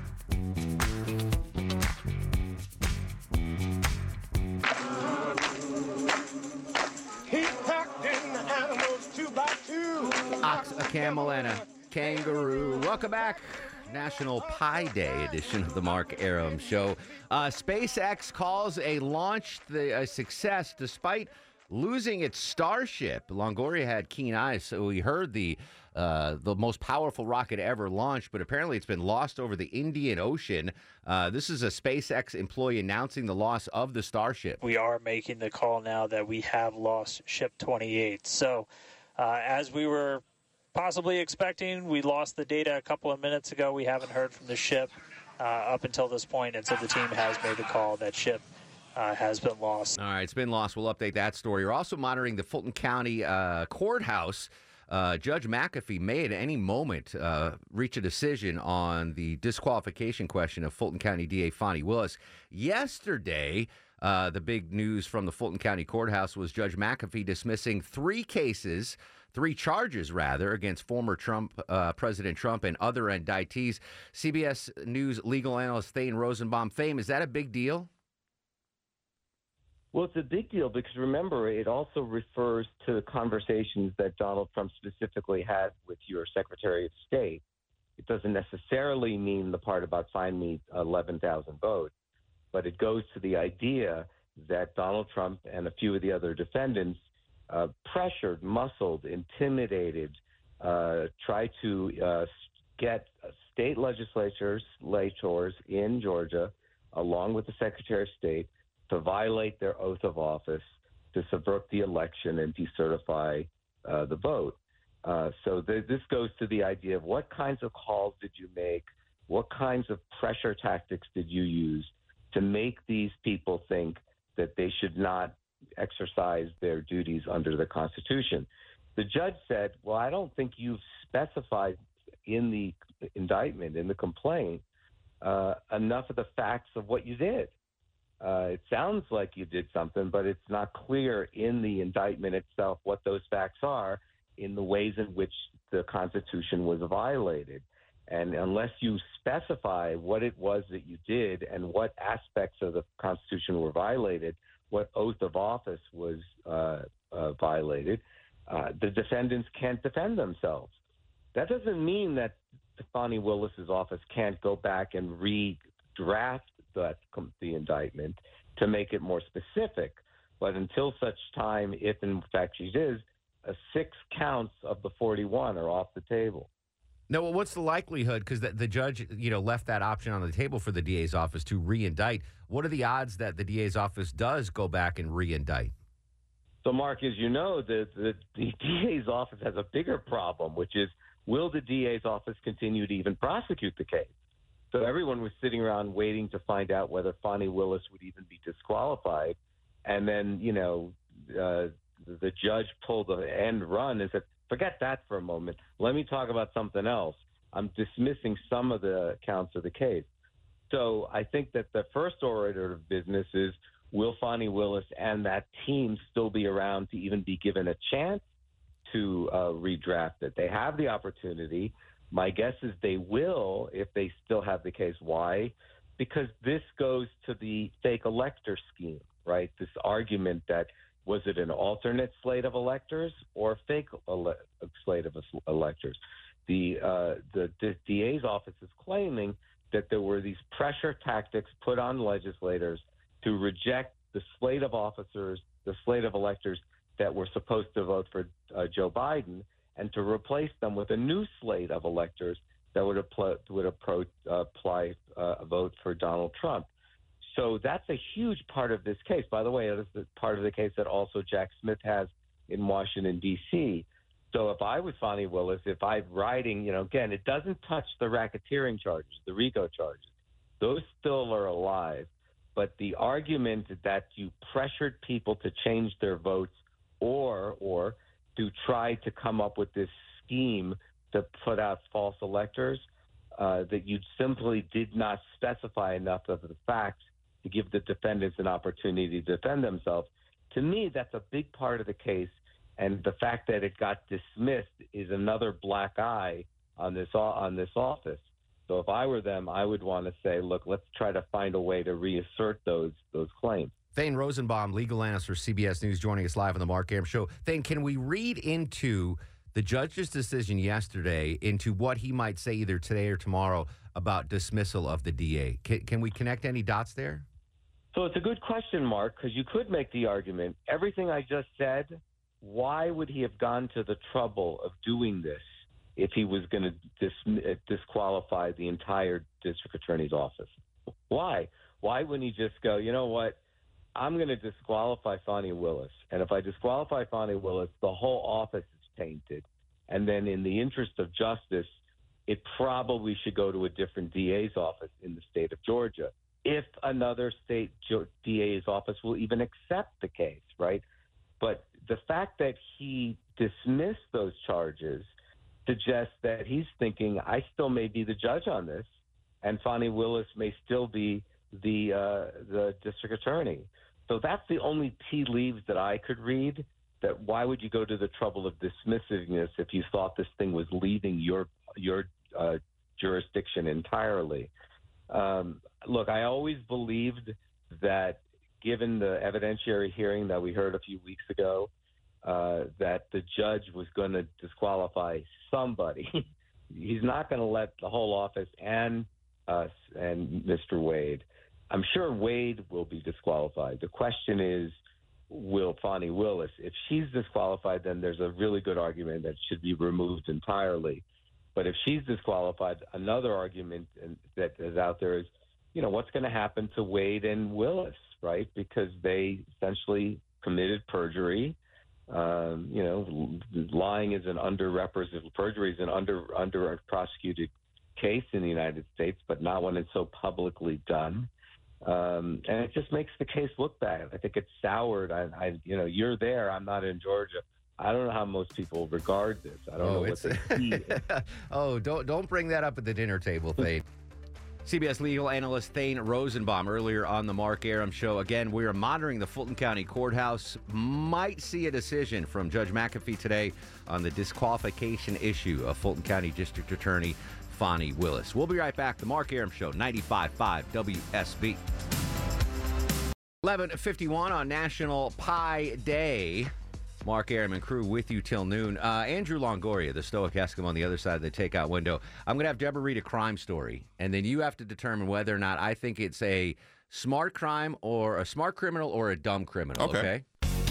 He packed in the animals two by two. Ox, a camel, and a kangaroo. Welcome back. National Pi Day edition of the Mark Arum Show. Uh, SpaceX calls a launch the, a success despite losing its Starship. Longoria had keen eyes, so we heard the uh, the most powerful rocket ever launched, but apparently it's been lost over the Indian Ocean. Uh, this is a SpaceX employee announcing the loss of the Starship. We are making the call now that we have lost Ship twenty-eight. So uh, as we were possibly expecting, we lost the data a couple of minutes ago. We haven't heard from the ship uh, up until this point, and so the team has made the call that ship Uh, has been lost. All right, it's been lost. We'll update that story. You're also monitoring the Fulton County uh, Courthouse. Uh, Judge McAfee may at any moment uh, reach a decision on the disqualification question of Fulton County D A Fani Willis. Yesterday, uh, the big news from the Fulton County Courthouse was Judge McAfee dismissing three cases, three charges, rather, against former Trump, uh, President Trump and other indictees. C B S News legal analyst Thane Rosenbaum. Thane, is that a big deal? Well, it's a big deal because, remember, it also refers to the conversations that Donald Trump specifically had with your Secretary of State. It doesn't necessarily mean the part about find me eleven thousand votes, but it goes to the idea that Donald Trump and a few of the other defendants uh, pressured, muscled, intimidated, uh, tried to uh, get state legislatures, legislators in Georgia, along with the Secretary of State, to violate their oath of office, to subvert the election and decertify uh, the vote. Uh, so th- this goes to the idea of what kinds of calls did you make, what kinds of pressure tactics did you use to make these people think that they should not exercise their duties under the Constitution. The judge said, well, I don't think you've specified in the indictment, in the complaint, uh, enough of the facts of what you did. Uh, it sounds like you did something, but it's not clear in the indictment itself what those facts are in the ways in which the Constitution was violated. And unless you specify what it was that you did and what aspects of the Constitution were violated, what oath of office was uh, uh, violated, uh, the defendants can't defend themselves. That doesn't mean that Fani Willis's office can't go back and redraft that the indictment to make it more specific. But until such time, if in fact she is, uh, six counts of the forty-one are off the table. No, well, what's the likelihood? Because the, the judge, you know, left that option on the table for the D A's office to re-indict. What are the odds that the D A's office does go back and re-indict? So, Mark, as you know, the, the, the D A's office has a bigger problem, which is, will the D A's office continue to even prosecute the case? So everyone was sitting around waiting to find out whether Fani Willis would even be disqualified. And then, you know, uh, the judge pulled the end run and said, forget that for a moment. Let me talk about something else. I'm dismissing some of the counts of the case. So I think that the first order of business is, will Fani Willis and that team still be around to even be given a chance to uh, redraft it? They have the opportunity. My guess is they will if they still have the case. Why? Because this goes to the fake elector scheme, right? This argument that was it an alternate slate of electors or a fake ele- slate of electors? The, uh, the the D A's office is claiming that there were these pressure tactics put on legislators to reject the slate of officers, the slate of electors that were supposed to vote for uh, Joe Biden, and to replace them with a new slate of electors that would, apply, would approach, uh, apply uh, a vote for Donald Trump. So that's a huge part of this case. By the way, that's the part of the case that also Jack Smith has in Washington, D C. So if I was Fani Willis, if I'm writing, you know, again, it doesn't touch the racketeering charges, the RICO charges. Those still are alive. But the argument that you pressured people to change their votes or or to try to come up with this scheme to put out false electors, uh, that you simply did not specify enough of the facts to give the defendants an opportunity to defend themselves. To me, that's a big part of the case. And the fact that it got dismissed is another black eye on this on this office. So if I were them, I would want to say, look, let's try to find a way to reassert those those claims. Thane Rosenbaum, legal analyst for C B S News, joining us live on the Mark Arum Show. Thane, can we read into the judge's decision yesterday into what he might say either today or tomorrow about dismissal of the D A? Can, can we connect any dots there? So it's a good question, Mark, because you could make the argument, everything I just said, why would he have gone to the trouble of doing this if he was going to dis- disqualify the entire district attorney's office? Why? Why wouldn't he just go, you know what, I'm going to disqualify Fani Willis. And if I disqualify Fani Willis, the whole office is tainted. And then in the interest of justice, it probably should go to a different D A's office in the state of Georgia, if another state D A's office will even accept the case, right? But the fact that he dismissed those charges suggests that he's thinking, I still may be the judge on this, and Fani Willis may still be the uh, the district attorney. So that's the only tea leaves that I could read, that why would you go to the trouble of dismissing this if you thought this thing was leaving your your uh, jurisdiction entirely? Um, look, I always believed that given the evidentiary hearing that we heard a few weeks ago, uh, that the judge was going to disqualify somebody. He's not going to let the whole office and us and Mister Wade. I'm sure Wade will be disqualified. The question is, will Fani Willis? If she's disqualified, then there's a really good argument that should be removed entirely. But if she's disqualified, another argument that is out there is, you know, what's going to happen to Wade and Willis, right? Because they essentially committed perjury. Um, you know, lying is an underrepresented, perjury is an under under prosecuted case in the United States, but not when it's so publicly done. Um, and it just makes the case look bad. I think it's soured. I, I, you know, you're there. I'm not in Georgia. I don't know how most people regard this. I don't oh, know what they see. Oh, don't don't bring that up at the dinner table, Thane. C B S legal analyst Thane Rosenbaum earlier on the Mark Arum Show. Again, we are monitoring the Fulton County Courthouse. Might see a decision from Judge McAfee today on the disqualification issue of Fulton County District Attorney Fani Willis. We'll be right back. The Mark Arum Show, ninety-five point five W S B. eleven fifty-one on National Pie Day. Mark Arum and crew with you till noon. Uh, Andrew Longoria, the Stoic Eskimo on the other side of the takeout window. I'm going to have Deborah read a crime story, and then you have to determine whether or not I think it's a smart crime or a smart criminal or a dumb criminal, okay? okay?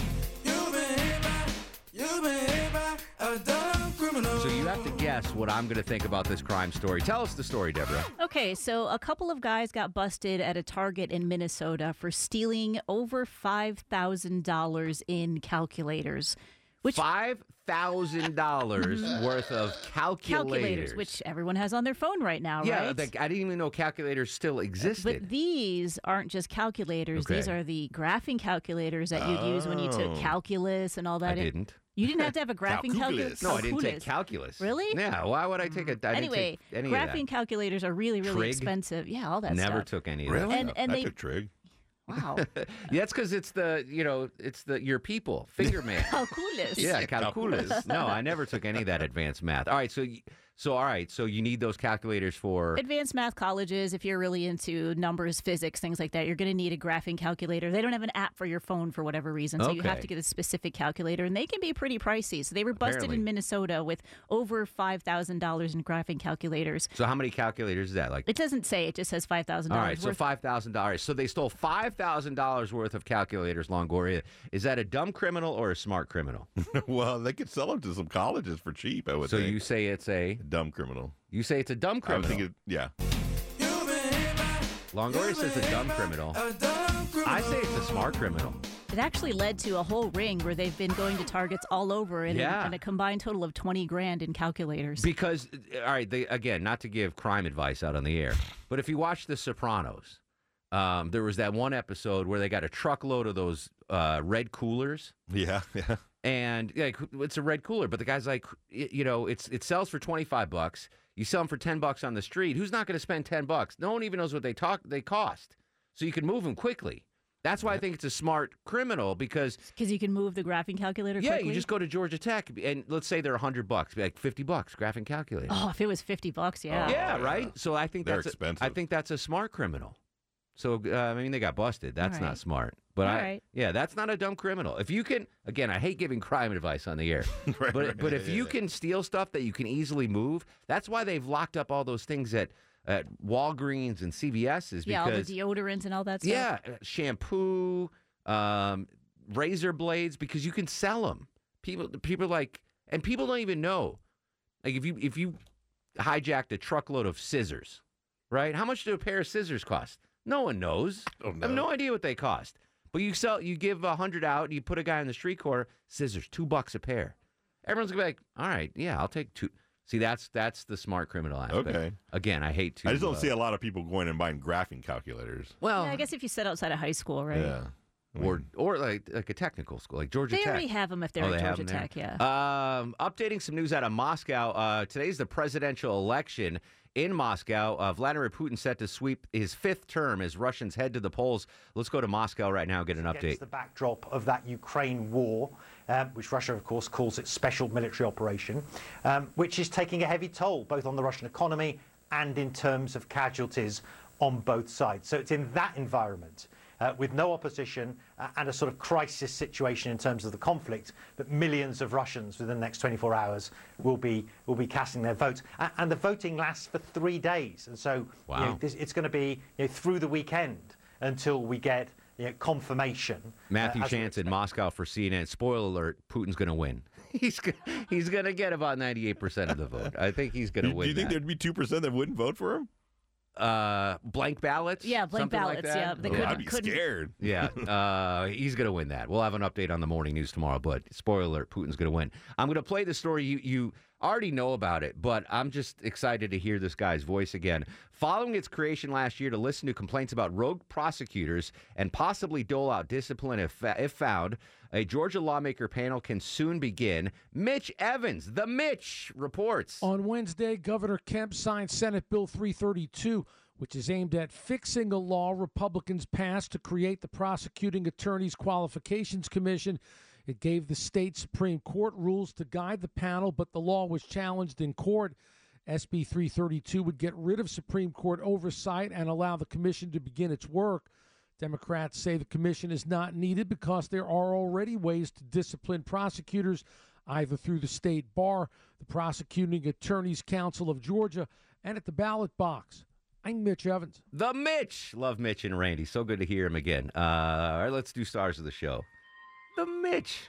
So you have to guess what I'm going to think about this crime story. Tell us the story, Deborah. Okay, so a couple of guys got busted at a Target in Minnesota for stealing over five thousand dollars in calculators. Which five thousand dollars worth of calculators. Calculators, which everyone has on their phone right now, yeah, right? Yeah, I didn't even know calculators still existed. But these aren't just calculators. Okay. These are the graphing calculators that you'd oh. use when you took calculus and all that. I didn't. You didn't have to have a graphing calculus? No, I didn't take calculus. Really? Yeah, why would I take a I Anyway, didn't take any graphing of that. calculators are really, really Trig? expensive. Yeah, all that Never stuff. Never took any of really? that. And, and I they, took trig. Wow. Yeah, that's because it's the, you know, it's the your people, finger man. Calculus. Yeah, calculus. No, I never took any of that advanced math. All right, so so all right, so you need those calculators for advanced math colleges. If you're really into numbers, physics, things like that, you're going to need a graphing calculator. They don't have an app for your phone for whatever reason, so okay. you have to get a specific calculator, and they can be pretty pricey. So they were busted Apparently. in Minnesota with over five thousand dollars in graphing calculators. So how many calculators is that? Like it doesn't say. It just says five thousand dollars. All right, so five thousand dollars. So they stole five thousand dollars worth of calculators, Longoria. Is that a dumb criminal or a smart criminal? Well, they could sell them to some colleges for cheap, I would so think. So you say it's a dumb criminal. You say it's a dumb criminal. I would think it, yeah. Longoria says a dumb criminal. I say it's a smart criminal. It actually led to a whole ring where they've been going to targets all over and, Yeah. and a combined total of twenty grand in calculators. Because, all right, they, again, not to give crime advice out on the air, but if you watch The Sopranos, um, there was that one episode where they got a truckload of those uh, red coolers. Yeah, yeah. And like, it's a red cooler, but the guy's like, y- you know, it's it sells for twenty-five bucks. You sell them for ten bucks on the street. Who's not going to spend ten bucks? No one even knows what they talk they cost. So you can move them quickly. That's why I think it's a smart criminal because Because you can move the graphing calculator yeah, quickly. you just go to Georgia Tech and let's say they're a hundred bucks, be like fifty bucks graphing calculator. Oh, if it was fifty bucks, yeah. yeah, right. So I think They're that's a, expensive. I think that's a smart criminal. So uh, I mean, they got busted. That's All not right. smart. But All I, right. yeah, that's not a dumb criminal. If you can, again, I hate giving crime advice on the air, Right, but right. but if Yeah, you yeah. can steal stuff that you can easily move, that's why they've locked up all those things at at Walgreens and C V S is Yeah, all the because deodorants and all that stuff. yeah, uh, shampoo, um, razor blades, because you can sell them. People, people like, and people don't even know. Like if you if you hijacked a truckload of scissors, right? How much do a pair of scissors cost? No one knows. Oh, I have no. no idea what they cost. But you sell, you give a hundred out, and you put a guy on the street corner, scissors, two bucks a pair. Everyone's gonna be like, all right, yeah, I'll take two. See, that's that's the smart criminal aspect. Okay. Again, I hate to. I just don't uh, see a lot of people going and buying graphing calculators. Well, Yeah, I guess if you sit outside of high school, right? Yeah. or or like like a technical school, like Georgia They Tech. already have them if they're Oh, at they have Georgia them there? Tech, yeah. Um, updating some news out of Moscow. Uh, today's the presidential election in Moscow. Uh, Vladimir Putin set to sweep his fifth term as Russians head to the polls. Let's go to Moscow right now and get an update. Against the backdrop of that Ukraine war, um, which Russia, of course, calls its special military operation, um, which is taking a heavy toll both on the Russian economy and in terms of casualties on both sides. So it's in that environment, uh, with no opposition uh, and a sort of crisis situation in terms of the conflict, that millions of Russians within the next twenty-four hours will be will be casting their votes. A- and the voting lasts for three days. And so you Wow. know, this, it's going to be you know, through the weekend until we get you know, confirmation. Matthew uh, as we Chance in Moscow for C N N. Spoiler alert: Putin's going to win. He's go- he's going to get about ninety-eight percent of the vote. I think he's going to Do, win. do you think that. there'd be two percent that wouldn't vote for him? uh, blank ballots? Yeah, blank Something like ballots, that? yeah. They Oh, couldn't- I'd be couldn't- scared. Yeah, uh, he's going to win that. We'll have an update on the morning news tomorrow, but spoiler alert, Putin's going to win. I'm going to play the story. You, you already know about it, but I'm just excited to hear this guy's voice again. Following its creation last year to listen to complaints about rogue prosecutors and possibly dole out discipline if, if found, a Georgia lawmaker panel can soon begin. Mitch Evans, the Mitch, reports. On Wednesday, Governor Kemp signed Senate Bill three thirty-two, which is aimed at fixing a law Republicans passed to create the Prosecuting Attorneys Qualifications Commission. It gave the state Supreme Court rules to guide the panel, but the law was challenged in court. S B three thirty-two would get rid of Supreme Court oversight and allow the commission to begin its work. Democrats say the commission is not needed because there are already ways to discipline prosecutors, either through the state bar, the Prosecuting Attorneys Council of Georgia, and at the ballot box. I'm Mitch Evans. The Mitch. Love Mitch and Randy. So good to hear him again. Uh, all right, let's do stars of the show. The Mitch.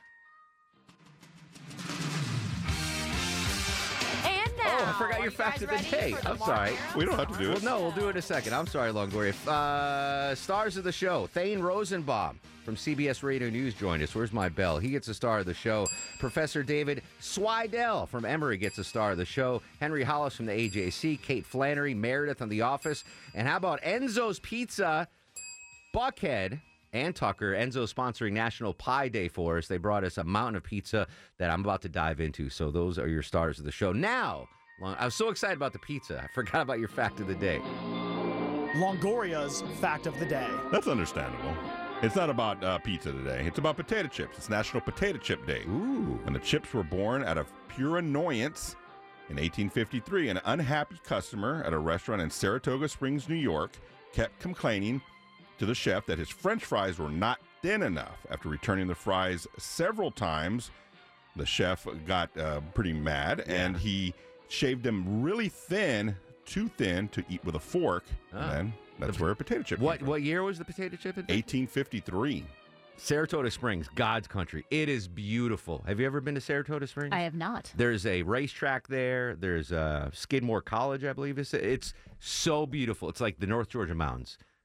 And now, Oh, I forgot are your you fact guys of the ready day. for the I'm Mark sorry. Aram? We don't have to do Well, it. no, we'll do it in a second. I'm sorry, Longoria. Uh, stars of the show. Thane Rosenbaum from C B S Radio News joined us. Where's my bell? He gets a star of the show. Professor David Swidell from Emory gets a star of the show. Henry Hollis from the A J C. Kate Flannery, Meredith on The Office. And how about Enzo's Pizza, Buckhead, and Tucker. Enzo sponsoring National Pie Day for us. They brought us a mountain of pizza that I'm about to dive into. So those are your stars of the show. Now, Long- I was so excited about the pizza. I forgot about your fact of the day. Longoria's fact of the day. That's understandable. It's not about uh, pizza today. It's about potato chips. It's National Potato Chip Day. Ooh. And the chips were born out of pure annoyance in eighteen fifty-three. An unhappy customer at a restaurant in Saratoga Springs, New York, kept complaining to the chef that his French fries were not thin enough. After returning the fries several times, the chef got uh, pretty mad, and he shaved them really thin, too thin to eat with a fork. Ah. And then that's The- where a potato chip What came from. what year was the potato chip? invented? eighteen fifty-three. Saratoga Springs, God's country. It is beautiful. Have you ever been to Saratoga Springs? I have not. There's a racetrack there. There's uh, Skidmore College, I believe. It's, it's so beautiful. It's like the North Georgia mountains.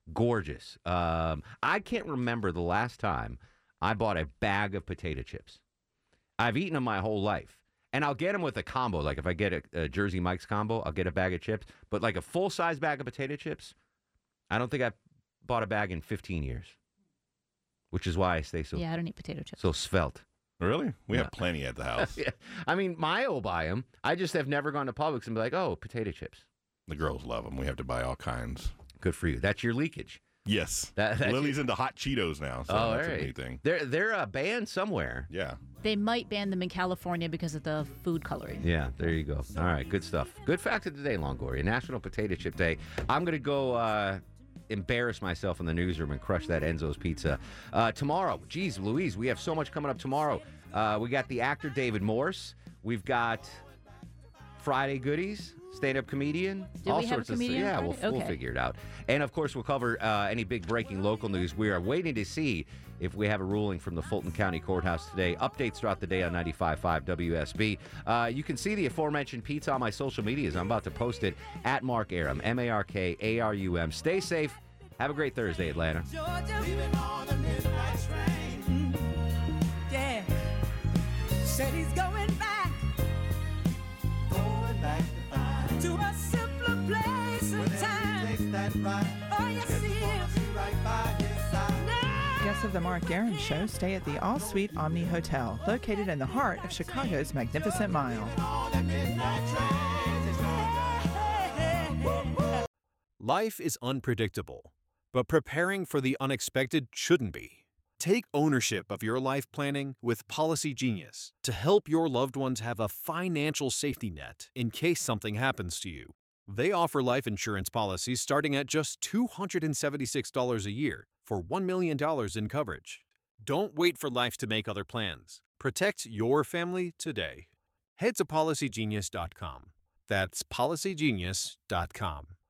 Gorgeous. Um, I can't remember the last time I bought a bag of potato chips. I've eaten them my whole life. And I'll get them with a combo. Like if I get a, a Jersey Mike's combo, I'll get a bag of chips. But like a full-size bag of potato chips, I don't think I've bought a bag in fifteen years, which is why I stay so Yeah, I don't eat potato chips. so svelte. Really? We Yeah. have plenty at the house. Yeah. I mean, Maya will buy them. I just have never gone to Publix and be like, oh, potato chips. The girls love them. We have to buy all kinds. Good for you. That's your leakage. Yes. That, that's Lily's into hot Cheetos now, so oh, that's all a new right. thing. They're, they're uh, banned somewhere. Yeah. They might ban them in California because of the food coloring. Yeah, there you go. All right, good stuff. Good fact of the day, Longoria. National Potato Chip Day. I'm going to go uh, embarrass myself in the newsroom and crush that Enzo's Pizza. Uh, tomorrow, geez, Louise, we have so much coming up tomorrow. Uh, we got the actor David Morse. We've got Friday goodies, stand-up comedian, Do all we have sorts a of stuff. comedian Yeah, on we'll, Friday? we'll Okay. figure it out. And of course, we'll cover uh, any big breaking local news. We are waiting to see if we have a ruling from the Fulton County Courthouse today. Updates throughout the day on ninety-five point five W S B. Uh, you can see the aforementioned pizza on my social medias. I'm about to post it at Mark Arum, M A R K A R U M. Stay safe. Have a great Thursday, Atlanta. Yeah. Said he's going back. Going back to a simpler place and time. Oh, yes, he is. Guests of the Mark Arum Show stay at the All Suite Omni Hotel, located in the heart of Chicago's Magnificent Mile. Life is unpredictable, but preparing for the unexpected shouldn't be. Take ownership of your life planning with Policy Genius to help your loved ones have a financial safety net in case something happens to you. They offer life insurance policies starting at just two hundred seventy-six dollars a year for one million dollars in coverage. Don't wait for life to make other plans. Protect your family today. Head to policy genius dot com. That's policy genius dot com.